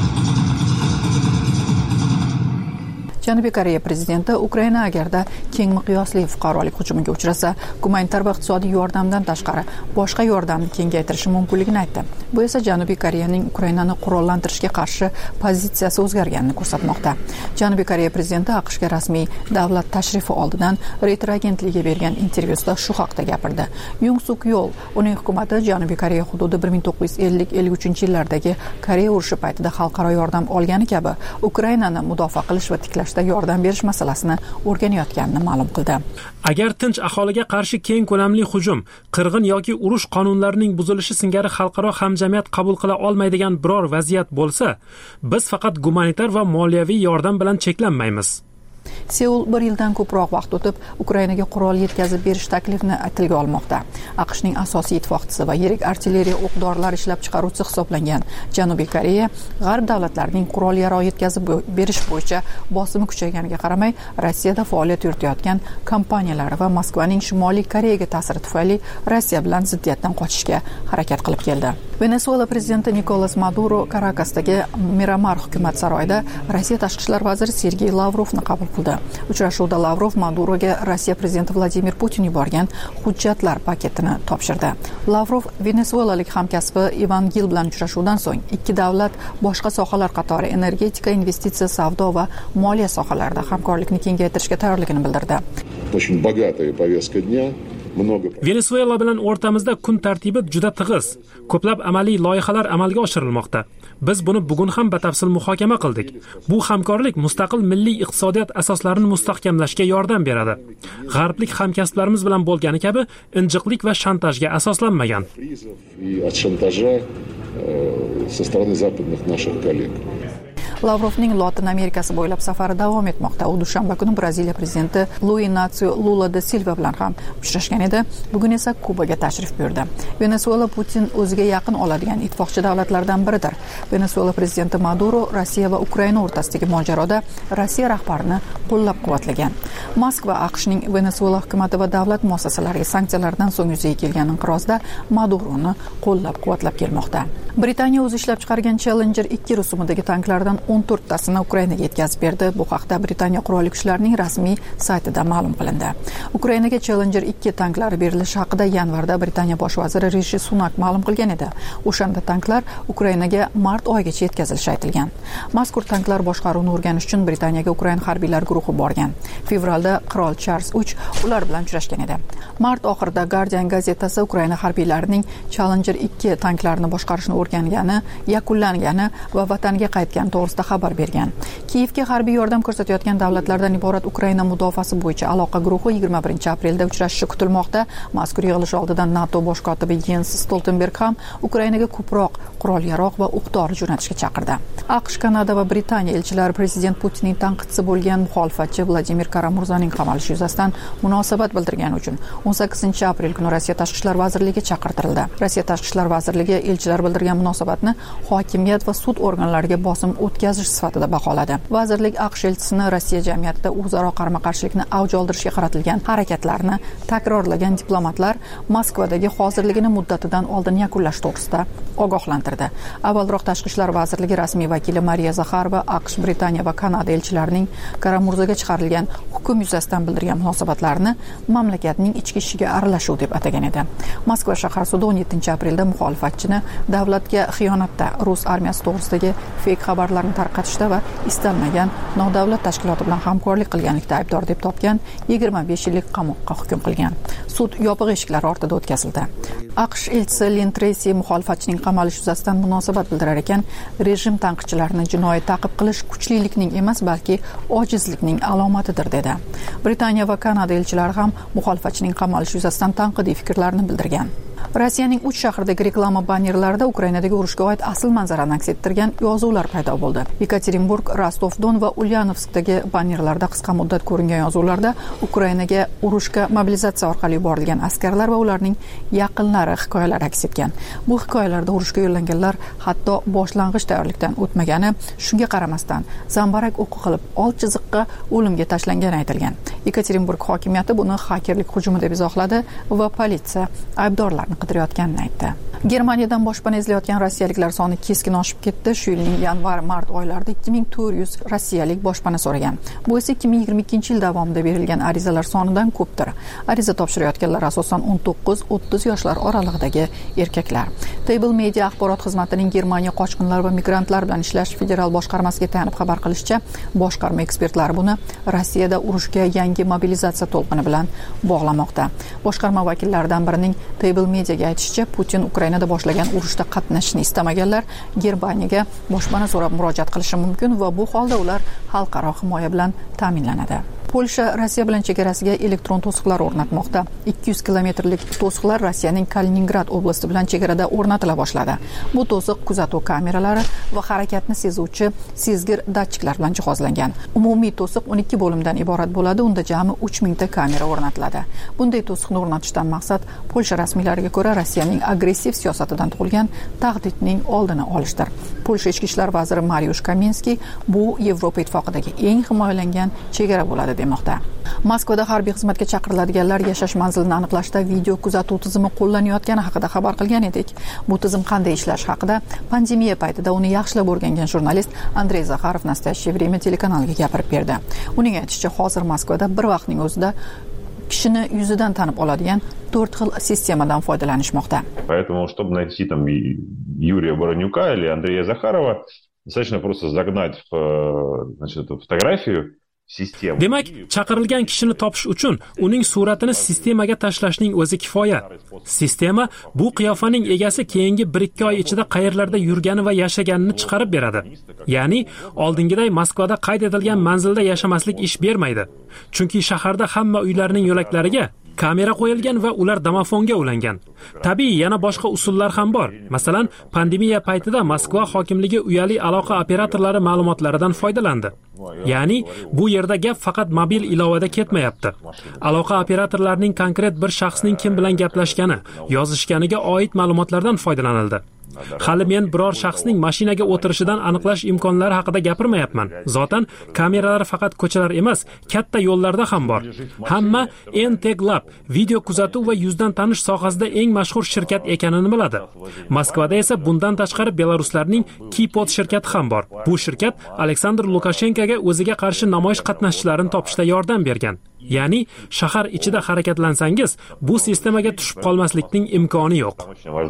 S2: Janubiy Koreya prezidenti Ukraina agarda keng miqyosli fuqarolik hujumiga uchrasa, gumanitar va iqtisodiy yordamdan tashqari boshqa yordamni kengaytirishi mumkinligini aytdi. Bu esa Janubiy Koreyaning Ukrainani qurollantirishga qarshi pozitsiyasi o'zgarganini ko'rsatmoqda. Janubiy Koreya prezidenti AQShga rasmiy davlat tashrifi oldidan Reuters agentligiga bergan intervyusida shu haqda gapirdi. Yung Suk Yeol, uning hukumati Janubiy Koreya hududi bir ming to'qqiz yuz ellik ellik uchinchi yillardagi Koreya urushi paytida xalqaro yordam olgani kabi Ukrainani mudofaa qilish va tiklash yordam berish masalasini o'rganayotganini ma'lum qildi.
S1: Agar tinch aholiga qarshi keng ko'lamli hujum, qirg'in yoki urush qonunlarining buzilishi singari xalqaro hamjamiyat qabul qila olmaydigan biror vaziyat bo'lsa, biz faqat gumanitar va moliyaviy yordam bilan cheklanmaymiz.
S2: Seul bir yildan ko'proq vaqt o'tib Ukrainaga qurol yetkazib berish taklifini tilga olmoqda. AQShning asosiy ittifoqchisi va yirik artilleriya o'q-dorilar ishlab chiqaruvchisi hisoblangan Janubiy Koreya G'arb davlatlarining qurol-yarog' yetkazib berish bo'yicha bosimi kuchayganiga qaramay, Rossiyada faoliyat yuritayotgan kompaniyalar va Moskvaning Shimoliy Koreyaga ta'siri tufayli Rossiya bilan ziddiyatdan qochishga harakat qilib keldi. Venesuela prezidenti Nikolas Maduro Karakasdagi Miramar hukumat saroyida Rossiya tashqi ishlar vaziri Sergey Lavrovni qabul qildi. Uchrashuvda Lavrov Maduroga Rossiya prezidenti Vladimir Putin yuborgan hujjatlar paketini topshirdi. Lavrov venesuelalik hamkasbi Ivan Gil bilan uchrashuvdan so'ng ikki davlat boshqa sohalar qatori energetika, investitsiya, savdo va moliya sohalarida hamkorlikni kengaytirishga tayyorligini bildirdi.
S13: Очень богатая повестка дня.
S1: Venesuela bilan o'rtamizda kun tartibi juda tig'iz. Ko'plab amaliy loyihalar amalga oshirilmoqda. Biz buni bugun ham batafsil muhokama qildik. Bu hamkorlik mustaqil milliy iqtisodiyot asoslarini mustahkamlashga yordam beradi. G'arblik hamkasblarimiz bilan bo'lgani kabi injiqlik va shantajga asoslanmagan.
S2: Lavrovning Lotin Amerikasi bo'ylab safari davom etmoqda. U dushanba kuni Braziliya prezidenti Luiz Inácio Lula da Silva bilan ham uchrashgan edi. Bugun esa Kubaga tashrif buyurdi. Venesuela Putin o'ziga yaqin oladigan ittifoqchi davlatlardan biridir. Venesuela prezidenti Maduro Rossiya va Ukraina o'rtasidagi mojaroda Rossiya rahbarini qo'llab-quvvatlagan. Moskva AQShning Venesuela hukumati va davlat muassasalariga sanksiyalardan so'ng yuzaga kelgan inqirozda Maduroni qo'llab-quvvatlab kelmoqda. Britaniya o'zi ishlab chiqargan Challenger ikki rusumidagi tanklardan o'n to'rttasini Ukrainaga yetkazib berdi. Bu haqda Britaniya qurolli kuchlarining rasmiy saytida ma'lum qilindi. Ukrainaga Challenger ikki tanklari berilishi haqida yanvarda Britaniya bosh vaziri Rishi Sunak ma'lum qilgan edi. O'shanda tanklar Ukrainaga mart oyigacha yetkazilishi aytilgan. Mazkur tanklar boshqaruvni o'rganish uchun Britaniyaga Ukraina harbiylar guruhi borgan. Fevralda qirol Charles uch ular bilan uchrashgan edi. Mart oxirida Guardian gazetasi Ukraina harbiylarining Challenger ikki tanklarini boshqarishni o'rgangani, yakunlangani va vataniga qaytgan to'g'risida xabar bergan. Kiyevga harbiy yordam ko'rsatayotgan davlatlardan iborat Ukraina mudofaasi bo'yicha aloqa guruhi yigirma birinchi aprelda uchrashishi kutilmoqda. Mazkur yig'ilish oldidan NATO bosh kotibi Jens Stoltenberg ham Ukrainaga ko'proq qurol-yarog' va o'q-dori jo'natishga chaqirdi. AQSh, Kanada va Britaniya elchilari prezident Putinning tanqidchisi bo'lgan muxolifatchi Vladimir Karamurzaning qamalishi yuzasidan munosabat bildirgani uchun o'n sakkizinchi aprel kuni Rossiya tashqi ishlar vazirligiga chaqirtirildi. Rossiya tashqi ishlar vazirligi elchilar bildirgan munosabatni hokimiyat va sud organlariga bosim o'tkazib o'tkazish sifatida baholadi. Vazirlik AQSh elchisini Rossiya jamiyatida o'zaro qarama-qarshilikni avj oldirishga qaratilgan harakatlarni takrorlagan diplomatlar Moskvadagi hozirligini muddatidan oldin yakunlash to'g'risida ogohlantirdi. Avvalroq Tashqi ishlar vazirligi rasmiy vakili Mariya Zakharova AQSh, Britaniya va Kanada elchilarining Karamurzaga chiqarilgan hukm yuzasidan bildirgan munosabatlarini mamlakatning ichki ishiga aralashuv deb atagan edi. Moskva shahar sudi o'n yettinchi aprelda muxolifatchini davlatga xiyonatda, rus armiyasi to'g'risidagi feyk xabarlarni tarqatishda va istalmagan nodavlat tashkiloti bilan hamkorlik qilganlikda aybdor deb topgan yigirma besh yillik qamoqqa hukm qilgan. Sud yopiq eshiklar ortida o'tkazildi. AQSh elchisi Lin Treysi muxolifatchining qamalish yuzasidan munosabat bildirar ekan, rejim tanqidchilarini jinoiy ta'qib qilish kuchlilikning emas, balki ojizlikning alomatidir dedi. Britaniya va Kanada elchilari ham muxolifatchining qamalish yuzasidan tanqidiy fikrlarini bildirgan. Rossiyaning uch shahridagi reklama bannerlarida Ukrainadagi urushga oid asl manzarani aks ettirgan yozuvlar paydo bo'ldi. Yekaterinburg, Rostov-Don va Ulyanovskdagi bannerlarda qisqa muddat ko'ringan yozuvlarda Ukrainaga urushga mobilizatsiya orqali yuborilgan askarlar va ularning yaqinlari hikoyalari aks etgan. Bu hikoyalarda urushga yo'llanganlar hatto boshlang'ich tayyorlikdan o'tmagani, shunga qaramasdan zambarak o'qi qilib old chiziqqa o'limga tashlangani aytilgan. Yekaterinburg hokimiyati buni xakerlik hujumi deb izohladi va politsiya aybdorlarni qidirayotganini aytdi. Germaniyadan boshpana izlayotgan rossiyaliklar soni keskin oshib ketdi. Shu yilning yanvar-mart oylarida ikki ming to'rt yuz rossiyalik boshpana so'ragan. Bu esa ikki ming yigirma ikkinchi yil davomida berilgan arizalar sonidan ko'pdir. Ariza topshirayotganlar asosan o'n to'qqiz o'ttiz yoshlar oralig'idagi erkaklar. Table Media axborot xizmatining Germaniya qochqinlar va migrantlar bilan ishlash federal boshqarmasiga tayanib xabar qilishicha, boshqarma ekspertlari buni Rossiyada urushga yangi mobilizatsiya to'lqini bilan bog'lamoqda. Boshqarma vakillaridan birining Table Mediaga aytishicha, Putin Ukrainada boshlagan urushda qatnashishni istamaganlar Germaniyaga boshpana so'rab murojaat qilishi mumkin va bu holda ular xalqaro himoya bilan ta'minlanadi. Polsha Rossiya bilan chegarasiga elektron to'siqlar o'rnatmoqda. ikki yuz kilometrlik to'siqlar Rossiyaning Kaliningrad oblasti bilan chegarada o'rnatila boshladi. Bu to'siq kuzatuv kameralari va harakatni sezuvchi sezgir datchiklar bilan jihozlangan. Umumiy to'siq o'n ikki bo'limdan iborat bo'ladi. Unda jami uch ming ta kamera o'rnatiladi. Bunday to'siqni o'rnatishdan maqsad Polsha rasmiylariga ko'ra Rossiyaning agressiv siyosatidan tug'ilgan tahdidning oldini olishdir. Polsha ichki ishlar vaziri Mariusz Kaminski bu Yevropa ittifoqidagi eng himoyalangan chegara bo'ladi demoqda. Moskvada harbiy xizmatga chaqiriladiganlar yashash manzilini aniqlashda video kuzatuv tizimi qo'llanayotgani haqida xabar qilgan edik. Bu tizim qanday ishlash haqida pandemiya paytida uni yaxshilab o'rgangan jurnalist Andrey Zakharov Nastoящее время telekanaliga gapirib berdi. Uning aytishicha, hozir Moskvada bir vaqtning o'zida kishini yuzidan tanib oladigan to'rt xil sistemadan foydalanishmoqda.
S14: Поэтому, чтобы найти там Юрия Баранюка или Андрея Захарова, достаточно просто загнать в, значит, эту фотографию.
S1: Demak, chaqirilgan kishini topish uchun uning suratini sistemaga tashlashning o'zi kifoya. Sistema bu qiyofaning egasi keyingi bir ikki oy ichida qayerlarda yurgani va yashaganini chiqarib beradi. Ya'ni, oldingiday Moskvada qayd etilgan manzilda yashamaslik ish bermaydi. Chunki shaharda hamma uylarning yo'laklariga kamera qo'yilgan va ular domofonga ulangan. Tabiiy, yana boshqa usullar ham bor. Masalan, pandemiya paytida Moskva hokimligi uyali aloqa operatorlari ma'lumotlaridan foydalandi. Ya'ni, bu yerda gap faqat mobil ilovada ketmayapti. Aloqa operatorlarining konkret bir shaxsning kim bilan gaplashgani, yozishganiga oid ma'lumotlardan foydalanildi. Hali men biror shaxsning mashinaga o'tirishidan aniqlash imkonlari haqida gapirmayapman. Zotan, kameralar faqat ko'chalar emas, katta yo'llarda ham bor. Hamma N T G Lab video kuzatuv va yuzdan tanish sohasida eng mashhur shirkat ekanini biladi. Moskvada esa bundan tashqari belaruslarning Kipod shirkati ham bor. Bu shirkat Aleksandr Lukashenkoga o'ziga qarshi namoyish qatnashchilarini topishda yordam bergan. Ya'ni, shahar ichida harakatlansangiz, bu sistemaga tushib qolmaslikning imkoni yo'q.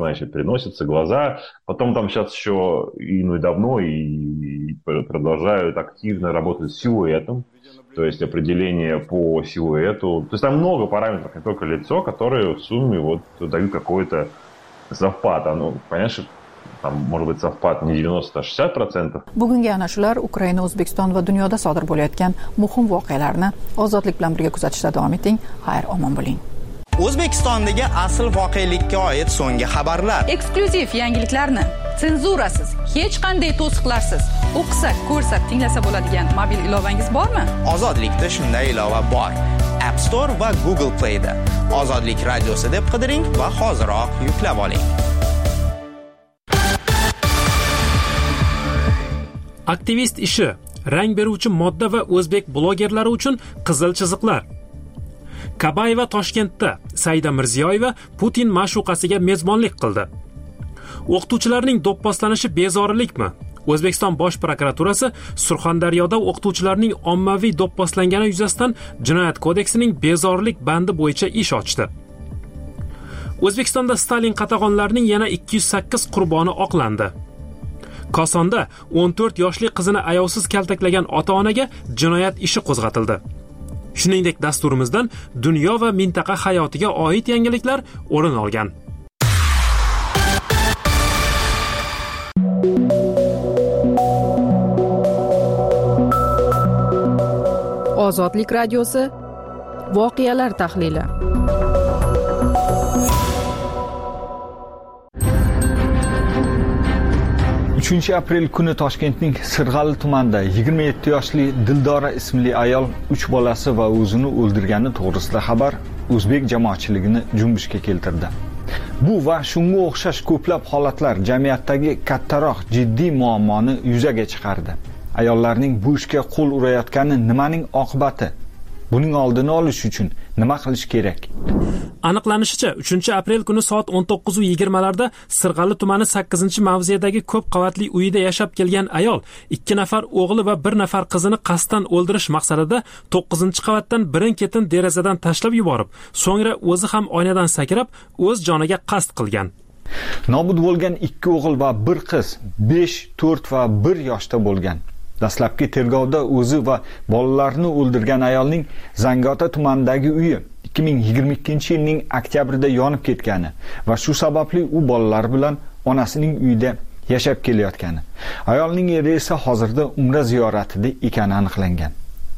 S14: Потом там сейчас еще и, ну, и давно и продолжают активно работать с силуэтом, то есть определение по силуэту. То есть там много параметров, не только лицо, которые в сумме вот дают какой-то совпад. Ну, понимаешь, там может быть совпад не девяносто, а шестьдесят процентов.
S2: Bugungi ana shular Ukraina, O'zbekiston va dunyoda sodir bo'layotgan muhim voqealarni ozodlik bilan birga kuzatishda davom eting. Xayr, omon bo'ling.
S8: O'zbekistondagi asl voqelikka oid so'nggi xabarlar.
S2: Eksklyuziv yangiliklarni senzurasiz, hech qanday to'siqlarsiz o'qisa, ko'rsa, tinglasa bo'ladigan mobil ilovangiz bormi?
S8: Ozodlikda shunday ilova bor. App Store va Google Play da. Ozodlik radiosi deb qidiring va hoziroq yuklab oling.
S1: Aktivist ishi, rang beruvchi modda va o'zbek blogerlari uchun qizil chiziqlar. Kabayeva Toshkentda Saida Mirziyoyeva Putin ma'shuqasiga mezbonlik qildi. O'qituvchilarning do'pposlanishi bezorilikmi? O'zbekiston Bosh prokuraturasi Surxondaryoda o'qituvchilarning ommaviy do'pposlangani yuzasidan Jinoyat kodeksining bezorilik bandi bo'yicha ish ochdi. O'zbekistonda Stalin qatag'onlarining yana ikki yuz sakkiz qurboni oqlandi. Kosonda o'n to'rt yoshli qizini ayovsiz kaltaklagan ota-onaga jinoyat ishi qo'zg'atildi. Shuningdek, dasturimizdan dunyo va mintaqa hayotiga oid yangiliklar o'rin olgan.
S2: Ozodlik radiosi voqealar tahlili.
S3: uchinchi aprel kuni Toshkentning Sirg'ali tumanida yigirma yetti yoshli Dildora ismli ayol uch bolasi va o'zini o'ldirgani to'g'risida xabar o'zbek jamoatchiligini junbishga keltirdi. Bu va shunga o'xshash ko'plab holatlar jamiyatdagi kattaroq jiddiy muammoni yuzaga chiqardi. Ayollarning bu ishga qo'l urayotgani nimaning oqibati? Buning oldini olish uchun nima qilish kerak?
S1: Aniqlanishicha, uchinchi aprel kuni soat o'n to'qqiz yigirma larda Sirg'ali tumani sakkizinchi mavzedagi ko'p qavatli uyida yashab kelgan ayol ikki nafar o'g'li va bir nafar qizini qasddan o'ldirish maqsadida to'qqizinchi qavatdan birin-ketin derazadan tashlab yuborib, so'ngra o'zi ham oynadan sakrab o'z joniga qasd qilgan.
S3: Nobud bo'lgan ikki o'g'il va bir qiz besh, to'rt va bir yoshda bo'lgan. Dastlabki tergovda o'zi va bolalarini o'ldirgan ayolning Zangiota tumanidagi uyi ikki ming yigirma ikkinchi yilning oktyabrida yonib ketgani va shu sababli u bolalar bilan onasining uyida yashab kelayotgani. Ayolning eri esa hozirda umra ziyoratida ekani aniqlangan.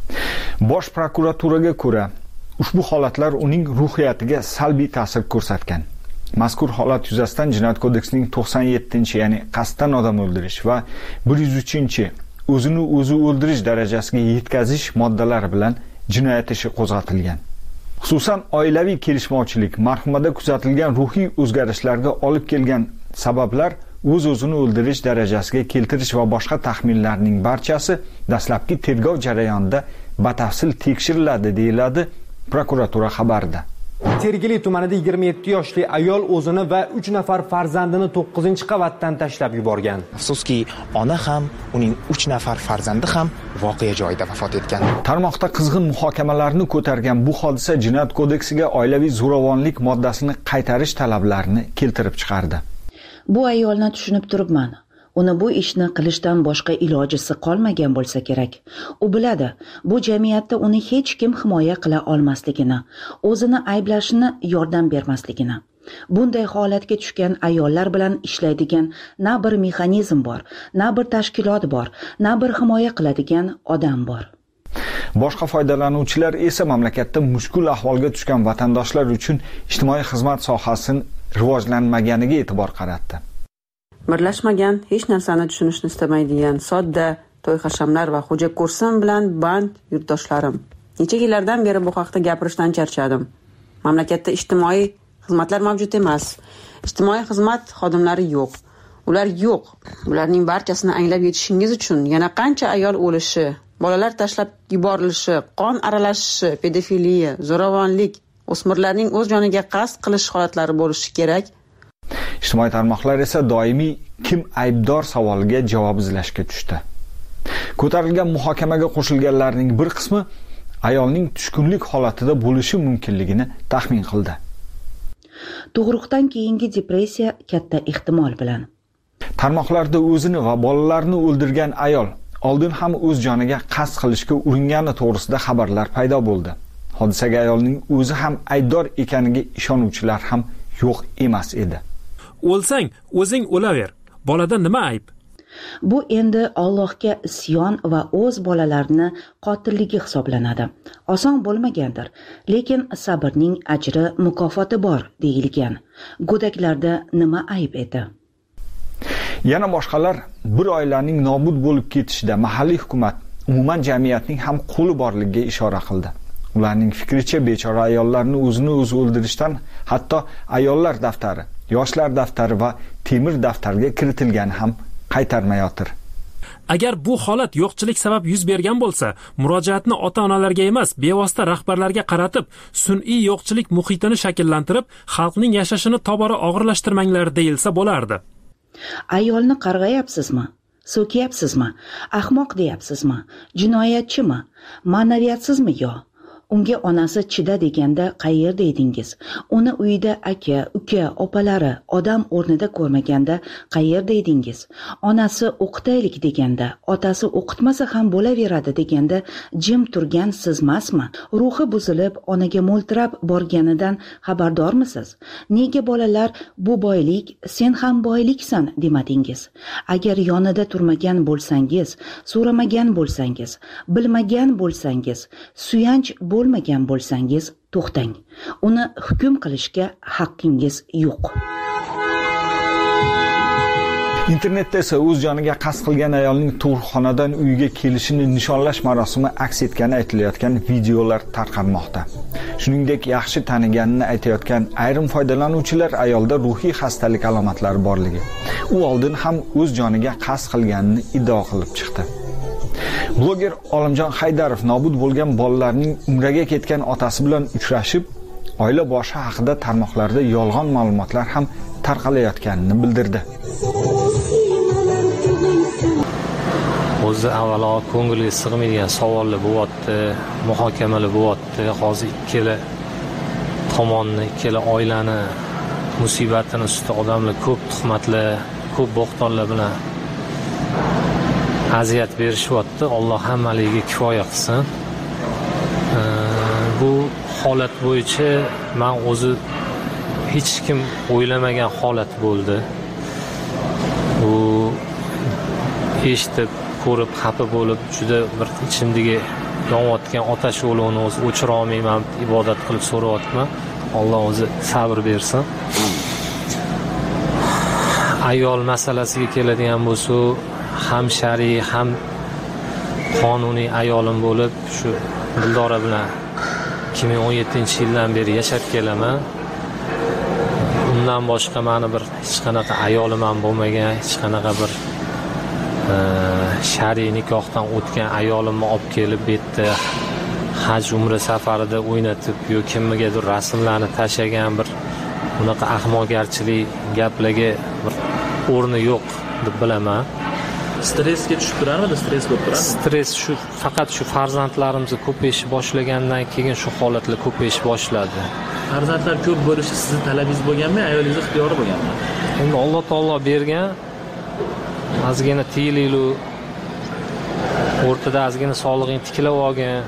S3: Bosh prokuraturaga ko'ra, ushbu holatlar uning ruhiyatiga salbiy ta'sir ko'rsatgan. Mazkur holat yuzasidan Jinoyat kodeksining to'qson yettinchi, ya'ni qasddan odam o'ldirish va bir yuz uchinchi o'zini o'zi o'ldirish darajasiga yetkazish moddalari bilan jinoyat ishi qo'zg'atilgan. Xususan, oilaviy kelishmovchilik, marhumada kuzatilgan ruhiy o'zgarishlarga olib kelgan sabablar o'z-o'zini o'ldirish darajasiga keltirish va boshqa taxminlarning barchasi dastlabki tergov jarayonida batafsil tekshiriladi, deyiladi prokuratura xabarida.
S15: Sergeli tumanida yigirma yetti yoshli ayol o'zini va uch nafar farzandini to'qqizinchi qavatdan tashlab yuborgan.
S16: Afsuski, ona ham, uning uch nafar farzandi ham voqea joyida vafot etgan.
S3: Tarmoqda qizg'in muhokamalarni ko'targan bu hodisa Jinoyat kodeksiga oilaviy zo'ravonlik moddasini qaytarish talablarini keltirib chiqardi.
S17: Bu ayolni tushunib turibman. Uni bu ishni qilishdan boshqa ilojisi qolmagan bo'lsa kerak. U biladi, bu jamiyatda uni hech kim himoya qila olmasligini, o'zini ayblashini, yordam bermasligini. Bunday holatga tushgan ayollar bilan ishlaydigan na bir mexanizm bor, na bir tashkilot bor, na bir himoya qiladigan odam bor.
S3: Boshqa foydalanuvchilar esa mamlakatda mushkul ahvolga tushgan vatandoshlar uchun ijtimoiy xizmat sohasining rivojlanmaganiga e'tibor qaratdi.
S18: Birlashmagan, hech narsani tushunishni istamaydigan sodda to'y-hashamlar va xo'ja ko'rsim bilan band yurtdoshlarim. Necha yillardan beri bu haqda gapirishdan charchadim. Mamlakatda ijtimoiy xizmatlar mavjud emas. Ijtimoiy xizmat xodimlari yo'q. Ular yo'q. Ularning barchasini anglab yetishingiz uchun yana qancha ayol o'lishi, bolalar tashlab yuborilishi, qon aralashishi, pedofiliya, zo'ravonlik, o'smirlarning o'z joniga qasd qilish holatlari bo'lishi kerak.
S3: Ijtimoiy tarmoqlar esa doimiy kim aybdor savoliga javob izlashga tushdi. Ko'tarilgan muhokamaga qo'shilganlarning bir qismi ayolning tushkunlik holatida bo'lishi mumkinligini taxmin qildi.
S17: Tug'ruqdan keyingi depressiya katta ehtimol bilan.
S3: Tarmoqlarda o'zini va bolalarini o'ldirgan ayol oldin ham o'z joniga qasd qilishga uringani to'g'risida xabarlar paydo bo'ldi. Hodisaga ayolning o'zi ham aybdor ekaniga ishonuvchilar ham yo'q emas edi.
S1: O'lsang, o'zing o'laver. Bolada nima ayb?
S17: Bu endi Allohga isyon va o'z bolalarini qotilligi hisoblanadi. Oson bo'lmagandir, lekin sabrning ajri, mukofoti bor deyilgan. Go'daklarda nima ayb edi?
S3: Yana boshqalar bir oilaning nobud bo'lib ketishida mahalliy hukumat, umuman jamiyatning ham qo'li borligiga ishora qildi. Ularning fikricha, bechora ayollarni o'zini o'zi o'ldirishdan hatto ayollar daftari, yoshlar daftari va temir daftarga kiritilgani ham qaytarmayotir.
S1: Agar bu holat yo'qchilik sabab yuz bergan bo'lsa, murojaatni ota-onalarga emas, bevosita rahbarlarga qaratib, sun'iy yo'qchilik muhitini shakllantirib, xalqning yashashini tobora og'irlashtirmanglar deyilsa bo'lardi.
S17: Ayolni qarg'ayapsizmi? So'kayapsizmi? Ahmoq deyapsizmi? Jinoyatchimi? Ma'naviyatsizmi yo? Unga onasi chida deganda qayerda edingiz? Uni uyida aka, uka, opalari odam o'rnida ko'rmaganda qayerda edingiz? Onasi o'qitaylik deganda, otasi o'qitmasa ham bo'laveradi deganda jim turgan sizmasmi? Ruhi buzilib, onaga mo'ltirab borganidan xabardormisiz? Nega bolalar bu boylik, sen ham boyliksan demadingiz? Agar yonida turmagan bo'lsangiz, so'ramagan bo'lsangiz, bilmagan bo'lsangiz, suyanch bo'lmagan bo'lsangiz, to'xtang. Uni hukm qilishga haqqingiz yo'q.
S3: Internetda esa o'z joniga qasd qilgan ayolning tug'ruqxonadan uyiga kelishini nishonlash marosimi aks etgani aytilayotgan videolar tarqalmoqda. Shuningdek, yaxshi taniganini aytayotgan ayrim foydalanuvchilar ayolda ruhiy xastalik alomatlari borligi, u oldin ham o'z joniga qasd qilganini iddao qilib chiqdi. Bloger Olimjon Haydarov nobud bo'lgan bolalarning umraga ketgan otasi bilan uchrashib, oila boshi haqida tarmoqlarda yolg'on ma'lumotlar ham tarqalayotganini bildirdi.
S19: O'zi avvalo ko'ngilga sig'maydigan savollar bo'lyapti, muhokamalar bo'lyapti. Hozir ikkala tomonni, ikkala oilani musibatini ustida odamlar ko'p tuhmatlar, ko'p bo'xtonlar bilan aziyat berishyapti. Alloh hammaligiga kifoya qilsin. Bu holat bo'yicha men o'zi hech kim o'ylamagan holat bo'ldi. Bu eshitib, ko'rib, xafa bo'lib, juda bir ichimdagi yonayotgan otash yo'lovini o'zi o'chira olmayman, ibodat qilib so'rayapman. Alloh o'zi sabr bersin. Ayol masalasiga keladigan bo'lsa, ham shariy ham qonuniy ayolim bo'lib, shu Dildora bilan ikki ming o'n yettinchi yildan beri yashab kelaman. Undan boshqa meni bir hech qanaqa ayolim ham bo'lmagan, hech qanaqa bir shariy nikohdan o'tgan ayolimni olib kelib betda haj umra safarida o'ynatib yoki kimgadir rasmlarni tashagan bir unaqa ahmoqgarchilik gaplarga o'rni yo'q deb bilaman.
S20: Stressga tushib turarmidi? Stress bo'lib turadi?
S19: Stress shu faqat shu farzandlarimiz ko'payishni boshlagandan keyin shu holatlar ko'payishni boshladi.
S20: Farzandlar ko'p bo'lishi sizning talabingiz bo'lganmi, ayolingiz ixtiyori bo'lganmi?
S19: Endi Alloh taolo bergan. Ozgina tiyililu o'rtada ozgina sog'lig'ing tiklab olgan.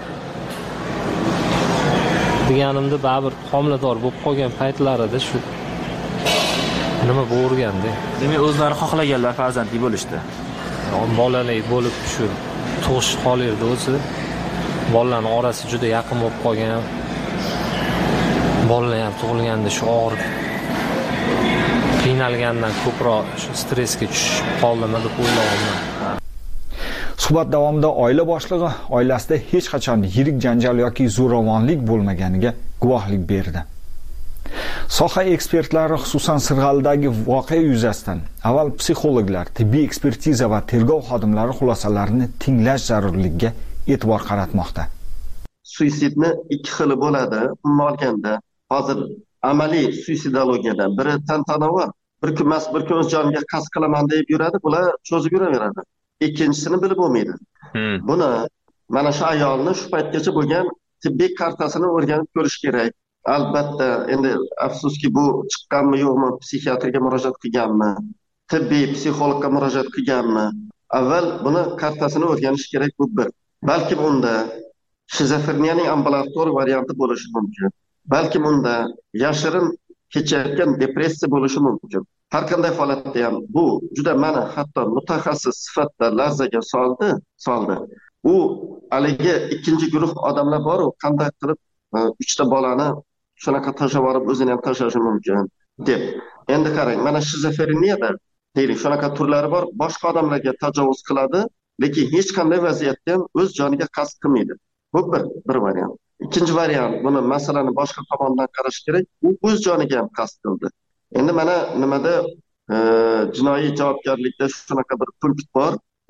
S19: Deganimda baribir homilador bo'lib qolgan paytlarida shu nima bo'lganda.
S20: Demak, o'zlari xohlaganlar farzandli bo'lishdi.
S19: Bolali bo'lib shu tug'ish qolardi o'zi. Bolalarning orasi juda yaqin bo'lib qolgan. Bolalar ham tug'ilganda shu og'ir qiynalgandan ko'proq shu stressga tushib qoldimi deb o'ylayman.
S3: Suhbat davomida oila boshlig'i oilasida hech qachon yirik janjal yoki zo'ravonlik bo'lmaganiga guvohlik berdi. Soha ekspertlari xususan Sirg'alidagi voqea yuzasidan avval psixologlar, tibbiy ekspertiza va tergov xodimlari xulosalarini tinglash zarurligiga e'tibor qaratmoqda.
S21: Suitsidni ikki xili bo'ladi. Umuman olganda, hozir amaliy suitsidologiyadan biri tantanavor, bir kun emas, bir kun o'z joniga qasd qilaman deb yuradi, bular cho'zib yuraveradi. Ikkinchisini bilib bo'lmaydi. Hmm. Buni mana shu ayolni shu paytgacha bo'lgan tibbiy kartasini o'rganib ko'rish kerak. Albatta, endi afsuski bu chiqqanmi yo'qmi, psixiatrga murojaat qilganmi, tibbiy psixologga murojaat qilganmi? Avval buni kartasini o'rganish kerak. Bu bir. Balki unda shizofreniyaning ambulator varianti bo'lishi mumkin. Balki unda yashirin kechayotgan depressiya bo'lishi mumkin. Har qanday holatda ham bu juda meni hatto mutaxassis sifatida larzaga soldi, soldi. U haligi ikkinchi guruh odamlar bor, qanday qilib uchta bolani shunaqa tashlab yuborib o'zini ham tashlashi mumkin deb. Endi qarang, mana shizofreniyada deylik, shunaqa turlari bor, boshqa odamlarga tajovuz qiladi, lekin hech qanday vaziyatda ham o'z joniga qasd qilmaydi. Bu bir bir variant. Ikkinchi variant, buni masalani boshqa tomondan qarash kerak. U o'z joniga ham qasd qildi. Endi mana nimada e, jinoiy javobgarlikda shunaqa bir punkt bor.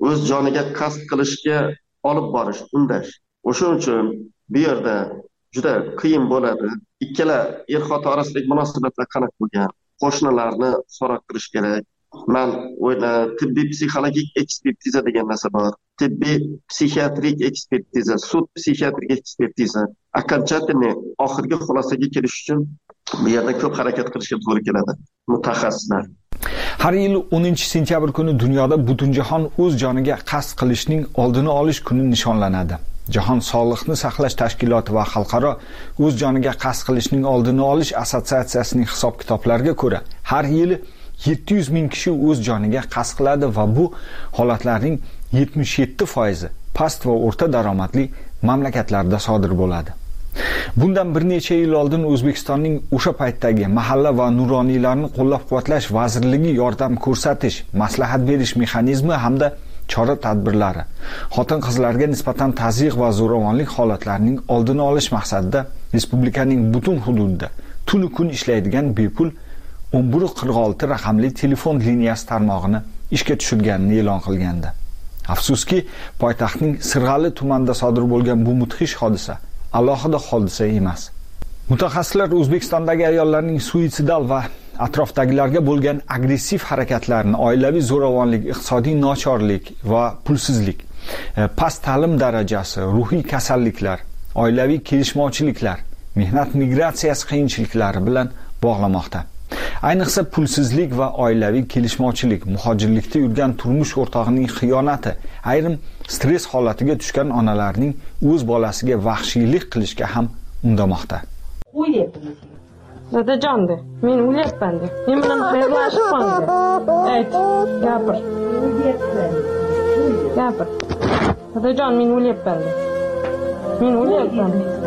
S21: o'z joniga qasd qilishga olib borish, undash. O'shuning uchun bu yerda juda qiyin bo'ladi. Ikkala er-xotin orasidagi munosabatlar qanaqa bo'lgan? Qo'shnilarni so'roq qilish kerak. Men o'ylayman, tibbiy psixologik ekspertiza degan narsa bor. Tibbiy psixiatrik ekspertiza, sud psixiatrik ekspertiza. Окончательный oxirgi xulosaga kelish uchun bu yerda ko'p harakat qilishga to'g'ri keladi. Mutaxassislar.
S3: Har yil o'ninchi sentyabr kuni dunyoda Butunjahon o'z joniga qasd qilishning oldini olish kuni nishonlanadi. Jahon Sog'liqni saqlash tashkiloti va xalqaro o'z joniga qasd qilishning oldini olish assotsiatsiyasining hisob-kitoblariga ko'ra, har yili yetti yuz ming kishi o'z joniga qasd qiladi va bu holatlarning yetmish yetti foizi past va o'rta daromadli mamlakatlarda sodir bo'ladi. Bundan bir necha yil oldin O'zbekistonning o'sha paytdagi mahalla va nuroniylarni qo'llab-quvvatlash vazirligi yordam ko'rsatish, maslahat berish mexanizmi hamda chora-tadbirlari xotin-qizlarga nisbatan tazyiq va zo'ravonlik holatlarining oldini olish maqsadida respublikaning butun hududida tuni kun ishlaydigan bepul o'n bir qirq olti raqamli telefon liniyasi tarmog'ini ishga tushirganini e'lon qilgandi. Afsuski, poytaxtning Sirg'ali tumanida sodir bo'lgan bu mudhish hodisa alohida hodisa emas. Mutaxassislar O'zbekistondagi ayollarning suitsidal va atrofdagilarga bo'lgan agressiv harakatlarini, oilaviy zo'ravonlik, iqtisodiy nochorlik va pulsizlik, past ta'lim darajasi, ruhiy kasalliklar, oilaviy kelishmovchiliklar, mehnat migratsiyasi qiyinchiliklari bilan bog'lamoqda. Ayniqsa pulsizlik va oilaviy kelishmovchilik, muhojirlikda yurgan turmush o'rtog'ining xiyonati, ayrim stress holatiga tushgan onalarning o'z bolasiga vahshiylik qilishga ham undamoqda.
S6: Dadajonde, men o'lyapman de. Men bilan xayrlashibman de. Ayt, gapir. Gapir. Dadajon, men o'lyapman de. Men o'lyapman.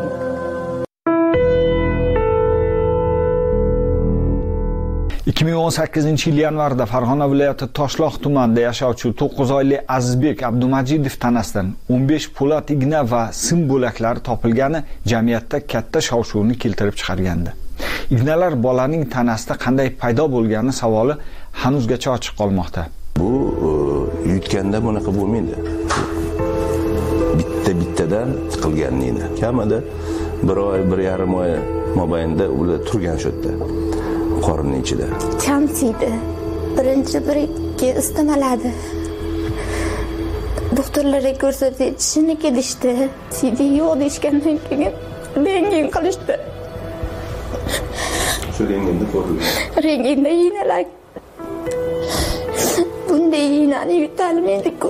S3: ikki ming o'n sakkizinchi yil yanvarda Farg'ona viloyati Toshloq tumanida yashovchi to'qqiz oyli Azizbek Abdumajidov tanasidan o'n besh po'lat igna va sim bo'laklari topilgani jamiyatda katta shov-shuvni keltirib chiqargandi. Ignalar bolaning tanasida qanday paydo bo'lgani savoli hanuzgacha ochiq qolmoqda.
S22: Bu yutganda bunaqa bo'lmaydi. Bitta-bittadan tiqilganini. Kamida bir oy, bir yarim oy mobaynida ular turgan shu yerda. Qorning ichida.
S23: Chamsiydi. Birinchi bir ikki istamaladi. Doktorlarga ko'rsatib, shiniki dishdi. Sidi yo'q deshgandan keyin rentgen qilishdi.
S22: Shu rentgenda ko'rilgan.
S23: Rentgenda yinalar. Bunday yinani yutalmaydi-ku.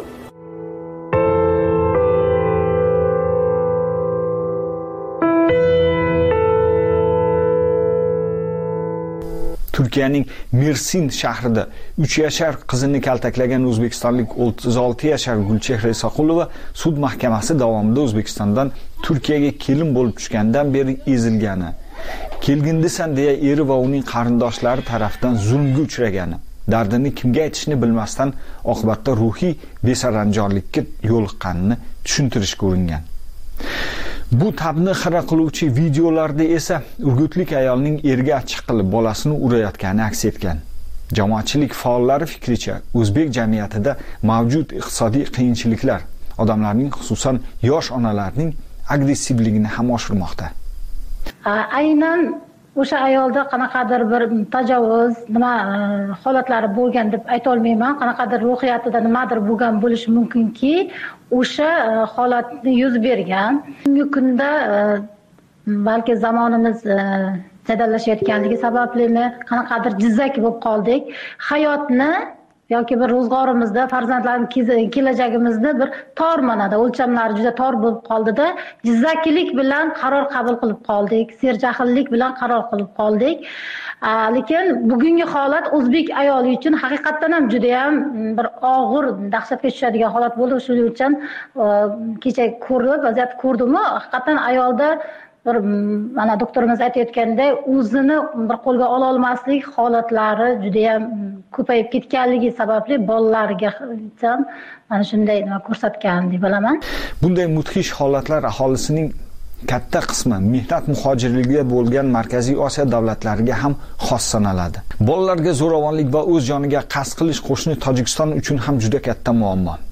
S3: Turkiyaning Mersin shahrida uch yashar qizini kaltaklagan o'zbekistonlik o'ttiz olti yashar Gulchehra Isoqulova sud mahkamasi davomida O'zbekistondan Turkiyaga kelin bo'lib tushgandan beri ezilgani, kelgindisan deya eri va uning qarindoshlari tarafdan zulmga uchragani, dardini kimga aytishni bilmasdan oqibatda ruhiy besaranjorlikka yo'liqqanini tushuntirishga uringan. Bu tabni xira qiluvchi videolarda esa urgutlik ayolning eriga achchiq qilib bolasini urayotgani aks etgan. Jamoatchilik faollari fikricha, o'zbek jamiyatida mavjud iqtisodiy qiyinchiliklar odamlarning, xususan yosh onalarning agressivligini ham oshirmoqda.
S24: Aynan o'sha ayolda qanaqadir bir tajovuz, nima holatlari bo'lgan deb ayta olmayman. Qanaqadir ruhiyatida nimadir bo'lgan bo'lishi mumkinki, o'sha holatni yuz bergan. Bugungi kunda balki zamonimiz jadallashayotganligi sabablimi, qanaqadir jizzak bo'lib qoldik. Hayotni yoki bir ro'zg'orimizda farzandlarimiz kelajagimizni bir tor manada o'lchamlari juda tor bo'lib qoldida, jizzakilik bilan qaror qabul qilib qoldik, serjahllik bilan qaror qilib qoldik. Lekin bugungi holat o'zbek ayoli uchun haqiqatan ham juda ham bir og'ir, dahshatga tushadigan holat bo'ldi. Shuning uchun kecha ko'rib, vaziyat ko'rdim-ku, haqiqatan ayolda bir mana doktorimiz aytayotganday o'zini bir qo'lga ola olmaslik holatlari juda ham ko'payib ketganligi sababli bolalarga ham mana shunday ko'rsatgan deb bilaman.
S3: Bunday mudhish holatlar aholisining katta qismi mehnat muhojirligiga bo'lgan Markaziy Osiyo davlatlariga ham xos sanaladi. Bolalarga zo'ravonlik va o'z joniga qasd qilish qo'shni Tojikiston uchun ham juda katta muammo.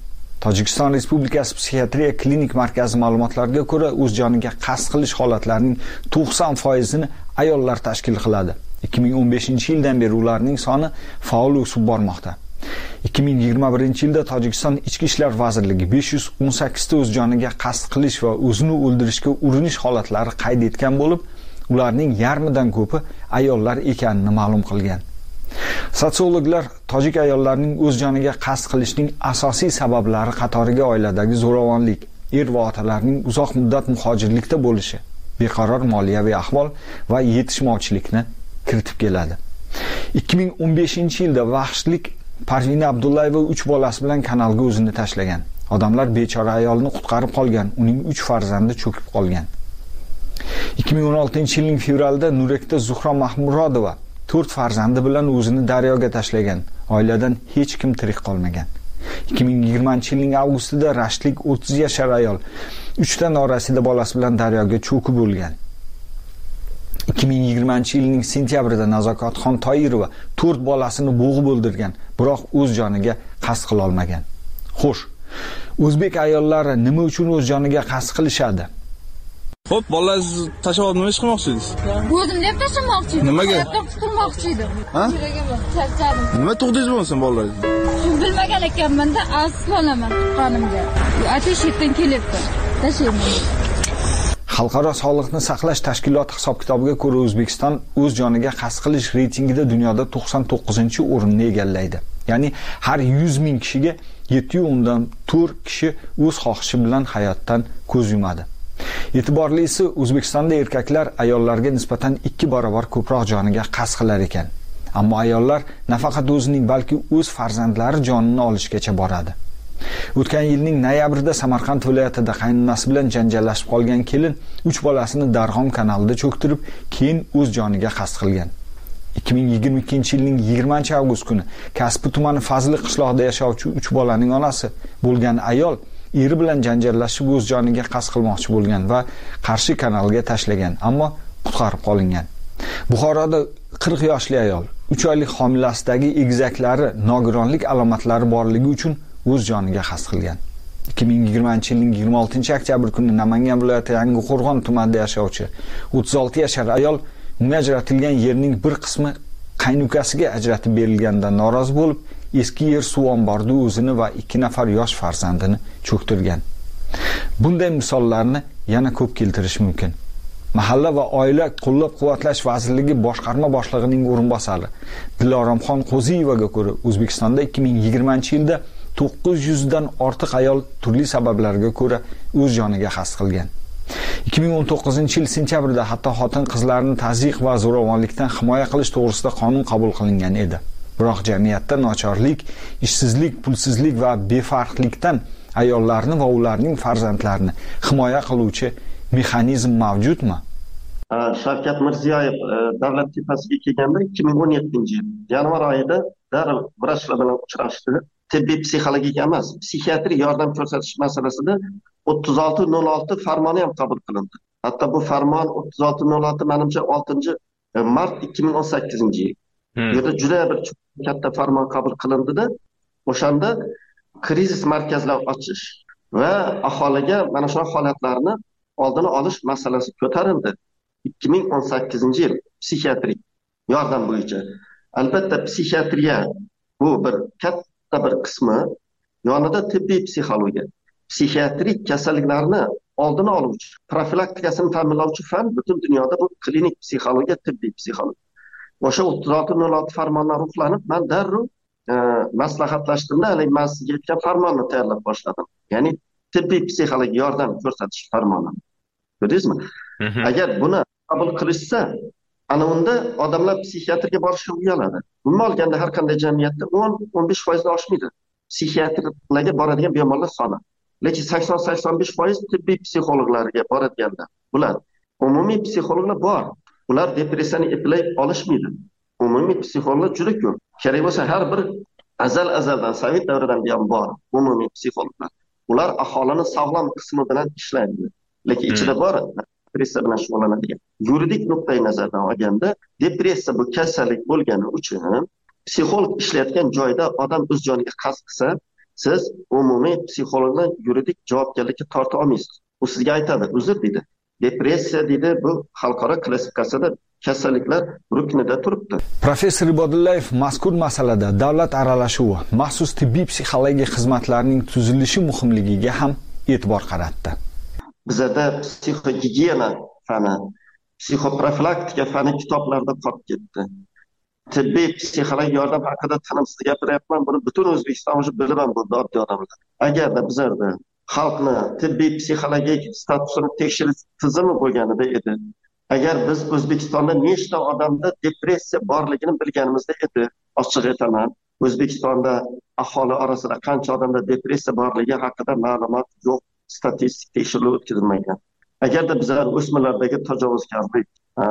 S3: Tojikiston Respublikasi psixiatriya klinik markazi ma'lumotlariga ko'ra, o'z joniga qasd qilish holatlarining to'qson foizini ayollar tashkil qiladi. ikki ming o'n beshinchi yildan beri ularning soni faol o'sib bormoqda. ikki ming yigirma birinchi yilda Tojikiston Ichki ishlar vazirligi besh yuz o'n sakkiz ta o'z joniga qasd qilish va o'zini o'ldirishga urinish holatlari qayd etgan bo'lib, ularning yarmidan ko'pi ayollar ekanini ma'lum qilgan. Sotsiologlar tojik ayollarining o'z joniga qasd qilishning asosiy sabablari qatoriga oiladagi zo'ravonlik, er va otalarning uzoq muddat muhojirlikda bo'lishi, beqaror moliyaviy ahvol va yetishmovchilikni kiritib keladi. ikki ming o'n beshinchi yilda vahshlik Parvina Abdullayeva uch bolasi bilan kanalga o'zini tashlagan. Odamlar bechora ayolni qutqarib qolgan, uning uch farzandi cho'kib qolgan. ikki ming o'n oltinchi yilning fevralida Nurekda Zuhro Mahmurodova to'rt farzandi bilan o'zini daryoga tashlagan. Oiladan hech kim tirik qolmagan. ikki ming yigirmanchi yilning avgustida Rashtlik o'ttiz yashar ayol uch ta norasida bolasi bilan daryoga cho'kib o'lgan. ikki ming yigirmanchi yilning sentyabrida Nazokatxon Toyirova to'rt bolasini bo'g'ib o'ldirgan, biroq o'z joniga qasd qila olmagan. Xo'sh, o'zbek ayollari nima uchun o'z joniga qasd qilishadi?
S4: Xo'p, bolalar tashlab nima ish qilmoqchi edingiz?
S7: O'zim deb tashlamoqchi edim.
S4: Nimaga?
S7: Qutulmoqchi edim.
S4: Ha?
S7: Yuragim charchadim.
S4: Nima tug'dingiz bo'lsin bolalarga?
S7: Bilmagan ekanman-da, afsuslanaman tuqqanimga. Atesh yetdan kelyapti. Tashlayman.
S3: Xalqaro sog'liqni saqlash tashkiloti hisob-kitobiga ko'ra, O'zbekiston o'z joniga qasd qilish reytingida dunyoda to'qson to'qqizinchi o'rinni egallaydi. Ya'ni har yuz ming kishiga yetti nuqta o'ndan to'rt kishi o'z xohishi bilan hayotdan ko'z yumadi. E'tiborlisi, O'zbekistonda erkaklar ayollarga nisbatan ikki barobar ko'proq joniga qasd qilar ekan. Ammo ayollar nafaqat o'zining, balki o'z farzandlari jonini olishgacha boradi. O'tgan yilning noyabrida Samarqand viloyatida qaynonasi bilan janjallashib qolgan kelin uch bolasini Darg'om kanalida cho'ktirib, keyin o'z joniga qasd qilgan. ikki ming yigirma ikkinchi yilning yigirmanchi avgust kuni Kasbi tumani Fazli qishlog'ida yashovchi uch bolaning onasi bo'lgan ayol eri bilan janjallashib o'z joniga qasd qilmoqchi bo'lgan va Qarshi kanalga tashlagan, ammo qutqarib qolingan. Buxoroda qirq yoshli ayol uch oylik homilasidagi egizaklari nogironlik alomatlari borligi uchun o'z joniga qasd qilgan. ikki ming yigirmanchi yilning yigirma oltinchi oktyabr kuni Namangan viloyati Yangiqo'rg'on tumanida yashovchi o'ttiz olti yashar ayol unga ajratilgan yerning bir qismi qaynukasiga ajratib berilganidan norozi bo'lib, eski yer suv omborida o'zini va ikki nafar yosh farzandini cho'ktirgan. Bunday misollarni yana ko'p keltirish mumkin. Mahalla va oila qo'llab-quvvatlash vazirligi boshqarma boshlig'ining o'rinbosari Diloromxon Qo'ziyevaga ko'ra, O'zbekistonda ikki ming yigirmanchi yilda to'qqiz yuz dan ortiq ayol turli sabablarga ko'ra o'z joniga qasd qilgan. ikki ming o'n to'qqizinchi yil sentyabrida hatto xotin-qizlarni tazyiq va zo'ravonlikdan himoya qilish to'g'risida qonun qabul qilingan edi. Biroq jamiyatda nochorlik, ishsizlik, pulsizlik va befarqlikdan ayollarni va ularning farzandlarini himoya qiluvchi mexanizm mavjudmi?
S21: Shavkat Mirziyoyev davlat tepasiga kelganda ikki ming o'n yettinchi yil yanvar oyida darrov vrachlar bilan uchrashdi. Tibbiy psixologik emas, psixiatrik yordam ko'rsatish masalasida o'ttiz olti nol olti farmoni ham qabul qilindi. Hatto bu farmon o'ttiz olti nol olti menimcha oltinchi mart ikki ming o'n sakkizinchi yil. Bu yerda juda bir katta farmon qabul qilindi-da, o'shanda krizis markazlar ochish va aholiga mana shu holatlarni oldini olish masalasi ko'tarildi. ikki ming o'n sakkizinchi yil psixiatrik yordam bo'yicha. Albatta psixiatriya bu bir katta bir qismi, yonida tibbiy psixologiya, psixiatrik kasalliklarni oldini oluvchi, profilaktikasini ta'minlovchi fan butun dunyoda bu klinik psixologiya, tibbiy psixologiya. O'sha o'ttiz olti nol olti farmonlar ruhlanib, men darrov e, maslahatlashtimda, hali men sizga aytgan farmonni tayyorlab boshladim. Ya'ni tibbiy psixologik yordam ko'rsatish farmoni. Ko'rdingizmi? Agar buni qabul qilishsa, ana unda odamlar psixiatrga borishga uyaladi. Umuman olganda har qanday jamiyatda o'n o'n besh foiz dan oshmaydi psixiatrlarga boradigan bemorlar soni. Lekin sakson sakson besh foiz tibbiy psixologlarga boradiganlar. Bular umumiy psixologlar bor. Ular depressiyani eplay olishmaydi. Umumiy psixologlar juda ko'p. Kerak bo'lsa har bir azal azaldan Sovet davridan buyon bor umumiy psixologlar. Ular aholini sog'lom qismi bilan ishlaydi. Lekin ichida bor depressiya bilan shug'ullanadigan. Yuridik nuqtai nazardan olganda, depressiya bu kasallik bo'lgani uchun psixolog ishlayotgan joyda odam o'z joniga qasd qilsa, siz umumiy psixologdan yuridik javobgarlikka torta olmaysiz. U sizga aytadi, uzr deydi. Depressiya deydi, bu xalqaro klassifikatsiyada kasalliklar ruknida turibdi.
S3: Professor Ibodullayev mazkur masalada davlat aralashuvi, maxsus tibbiy psixologiya xizmatlarining tuzilishi muhimligiga ham e'tibor qaratdi.
S21: Bizda psixogigiyena fani, psixoprofilaktika fani kitoblarda qolib ketdi. Tibbiy psixologik yordam haqida tinimsiz gapiryapman, buni butun O'zbekiston o'zi bilaman bu oddiy odamlar. Agarda bizlarda xalqni tibbiy psixologik statusini tekshirish tizimi bo'lganida edi, agar biz O'zbekistonda nechta odamda depressiya borligini bilganimizda edi, ochiq aytaman, O'zbekistonda aholi orasida qancha odamda depressiya borligi haqida ma'lumot yo'q, statistik tekshiruv o'tkazilmagan. Agarda bizlar o'smirlardagi tajovuzkorlik,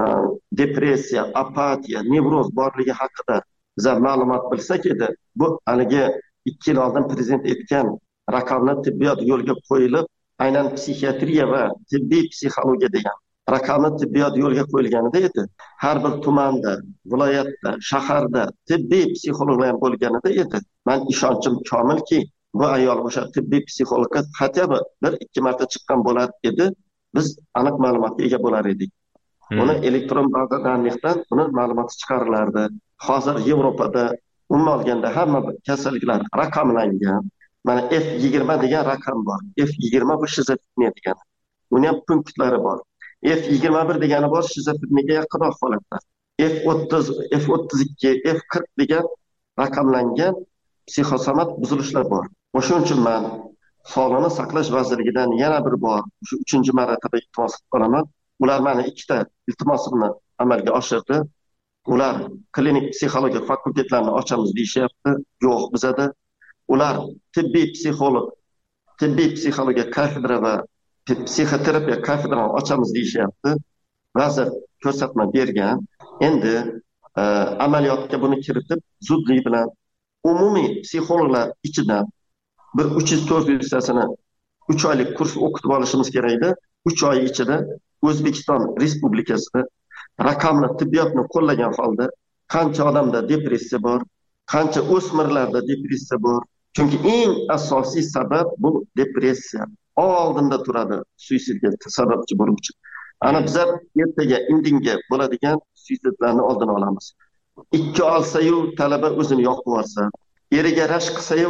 S21: depressiya, apatiya, nevroz borligi haqida bizlar ma'lumot bilsak edi, bu haligi ikki yil oldin prezident aytgan raqamli tibbiyot yo'lga qo'yilib, aynan psixiatriya va tibbiy psixologiya degan raqamli tibbiyot yo'lga qo'yilganida edi. Har bir tumanda, viloyatda, shaharda tibbiy psixologlar ham bo'lganida edi. Men ishonchim komilki, bu ayol o'sha tibbiy psixologga hatto bir ikki marta chiqqan bo'lar edi, biz aniq ma'lumotga ega bo'lar edik. Uni elektron bazadan uni ma'lumoti chiqarilardi. Hozir Yevropada umuman olganda hamma kasalliklar raqamlangan. Mana F yigirma degan raqam bor. F yigirma bu shizofreniya degani. Uni ham punktlari bor. F yigirma bir degani bor, shizofreniyaga yaqinroq holatlar. F o'ttiz, F o'ttiz ikki, F qirq degan raqamlangan psixosomat buzilishlar bor. O'shuning uchun men Sog'liqni saqlash vazirligidan yana bir bor shu uchinchi marotaba iltimos qilaman. Ular mana ikkita iltimosimni amalga oshirdi. Ular klinik psixologiya fakultetlarini ochamiz deyishyapti. Yo'q, bizada ular tibbiy psixolog, tibbiy psixologiya kafedra va psixoterapiya kafedrani ochamiz deyishyapti. Vazir ko'rsatma bergan. Endi e, amaliyotga buni kiritib, zudlik bilan umumiy psixologlar ichidan bir uch yuz to'rt yuztasini uch oylik kurs o'qitib olishimiz kerak edi. uch oy ichida O'zbekiston Respublikasida raqamli tibbiyotni qo'llagan holda qancha odamda depressiya bor, qancha o'smirlarda depressiya bor. Chunki eng asosiy sabab bu depressiya. Oldinda turadi suitsidga sababchi bo'luvchi. Ana bizlar ertaga indinga bo'ladigan suitsidlarni oldini olamiz. Ikki olsa-yu talaba o'zini yoqib yuborsa, eriga rashk qilsa-yu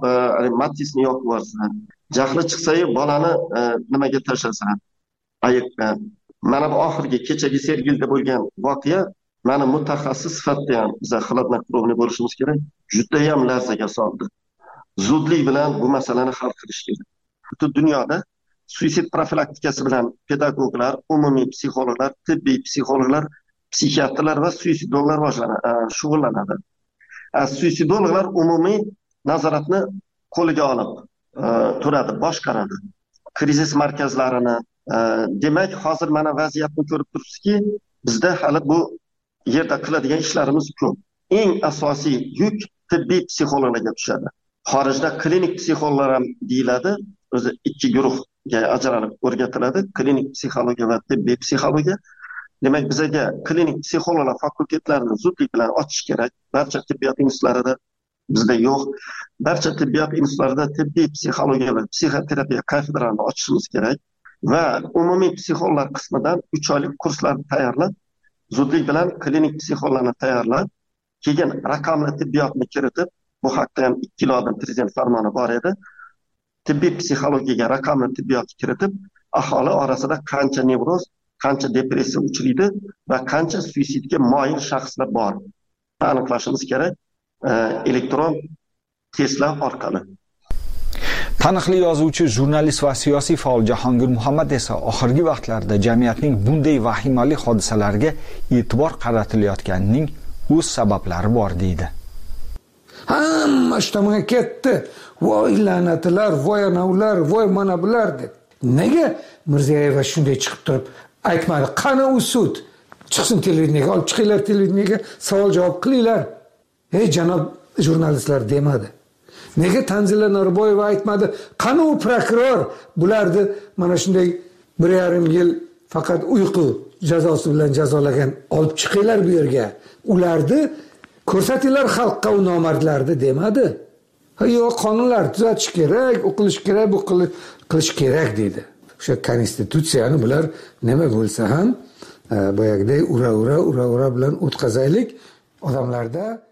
S21: matisni yoqib yuborsa, jahli chiqsa-yu bolani nimaga tashlasa, ayiqqa. Mana bu oxirgi kechagi Sergelda bo'lgan voqea meni mutaxassis sifatida ham biz xilotnaqrovni bo'lishimiz kerak. Juda ham larzaga soldi. Zudlik bilan bu masalani hal qilish kerak. Butun dunyoda suitsid profilaktikasi bilan pedagoglar, umumiy psixologlar, tibbiy psixologlar, psixiatrlar va suitsidologlar shug'ullanadi. Suitsidologlar umumiy nazoratni qo'liga olib turadi, boshqaradi. Krizis markazlarini, demak, hozir mana vaziyatni ko'rib turibsizki, bizda hali bu yerda qiladigan ishlarimiz ko'p. Eng asosiy yuk tibbiy psixologlarga tushadi. Xorijda klinik psixologlar ham deyiladi, o'zi ikki guruhga ajralib o'rgatiladi, klinik psixologiya va tibbiy psixologiya. Demak, bizga klinik psixologlar fakultetlarini zudlik bilan ochish kerak. Barcha tibbiyot institutlarida bizda yo'q. Barcha tibbiyot institutlarida tibbiy psixologiya va psixoterapiya kafedralarini ochishimiz kerak va umumiy psixologlar qismidan uch oylik kurslarni tayyorlab, zudlik bilan klinik psixologlarni tayyorlab, keyin raqamli tibbiyotni kiritib, bu haqda ham ikki yil oldin prezident farmoni bor edi. Tibbiy psixologiyaga raqamli tibbiyot kiritib, aholi orasida qancha nevroz, qancha depressiya uchraydi va qancha suitsidga moyil shaxslar bor aniqlashimiz kerak elektron testlar orqali.
S3: Taniqli yozuvchi, jurnalist va siyosiy faol Jahongir Muhammad esa oxirgi vaqtlarda jamiyatning bunday vahimali hodisalarga e'tibor qaratilayotganining o'z sabablari bor deydi.
S9: Hamma ishtamga ketdi. Voy la'natlar, voy anavlar, voy mana bular deb. Nega Mirziyoyeva shunday chiqib turib aytmadi? Qani u sud? Chiqsin televideniyaga, olib chiqinglar televideniyaga, savol javob qilinglar. Ey janob jurnalistlar demadi. Nega Tanzila Norboyeva aytmadi? Qani u prokuror bularni mana shunday bir yarim yil faqat uyqu jazosi bilan jazolagan, olib chiqinglar bu yerga. Ularni ko'rsatinglar xalqqa u nomardlarni demadi. ha yo'q qonunlar tuzatish kerak, u qilish kerak, bu qilish kerak deydi. O'sha konstitutsiyani bular nima bo'lsa ham boyagidek ura ura ura ura bilan o'tkazaylik, odamlarda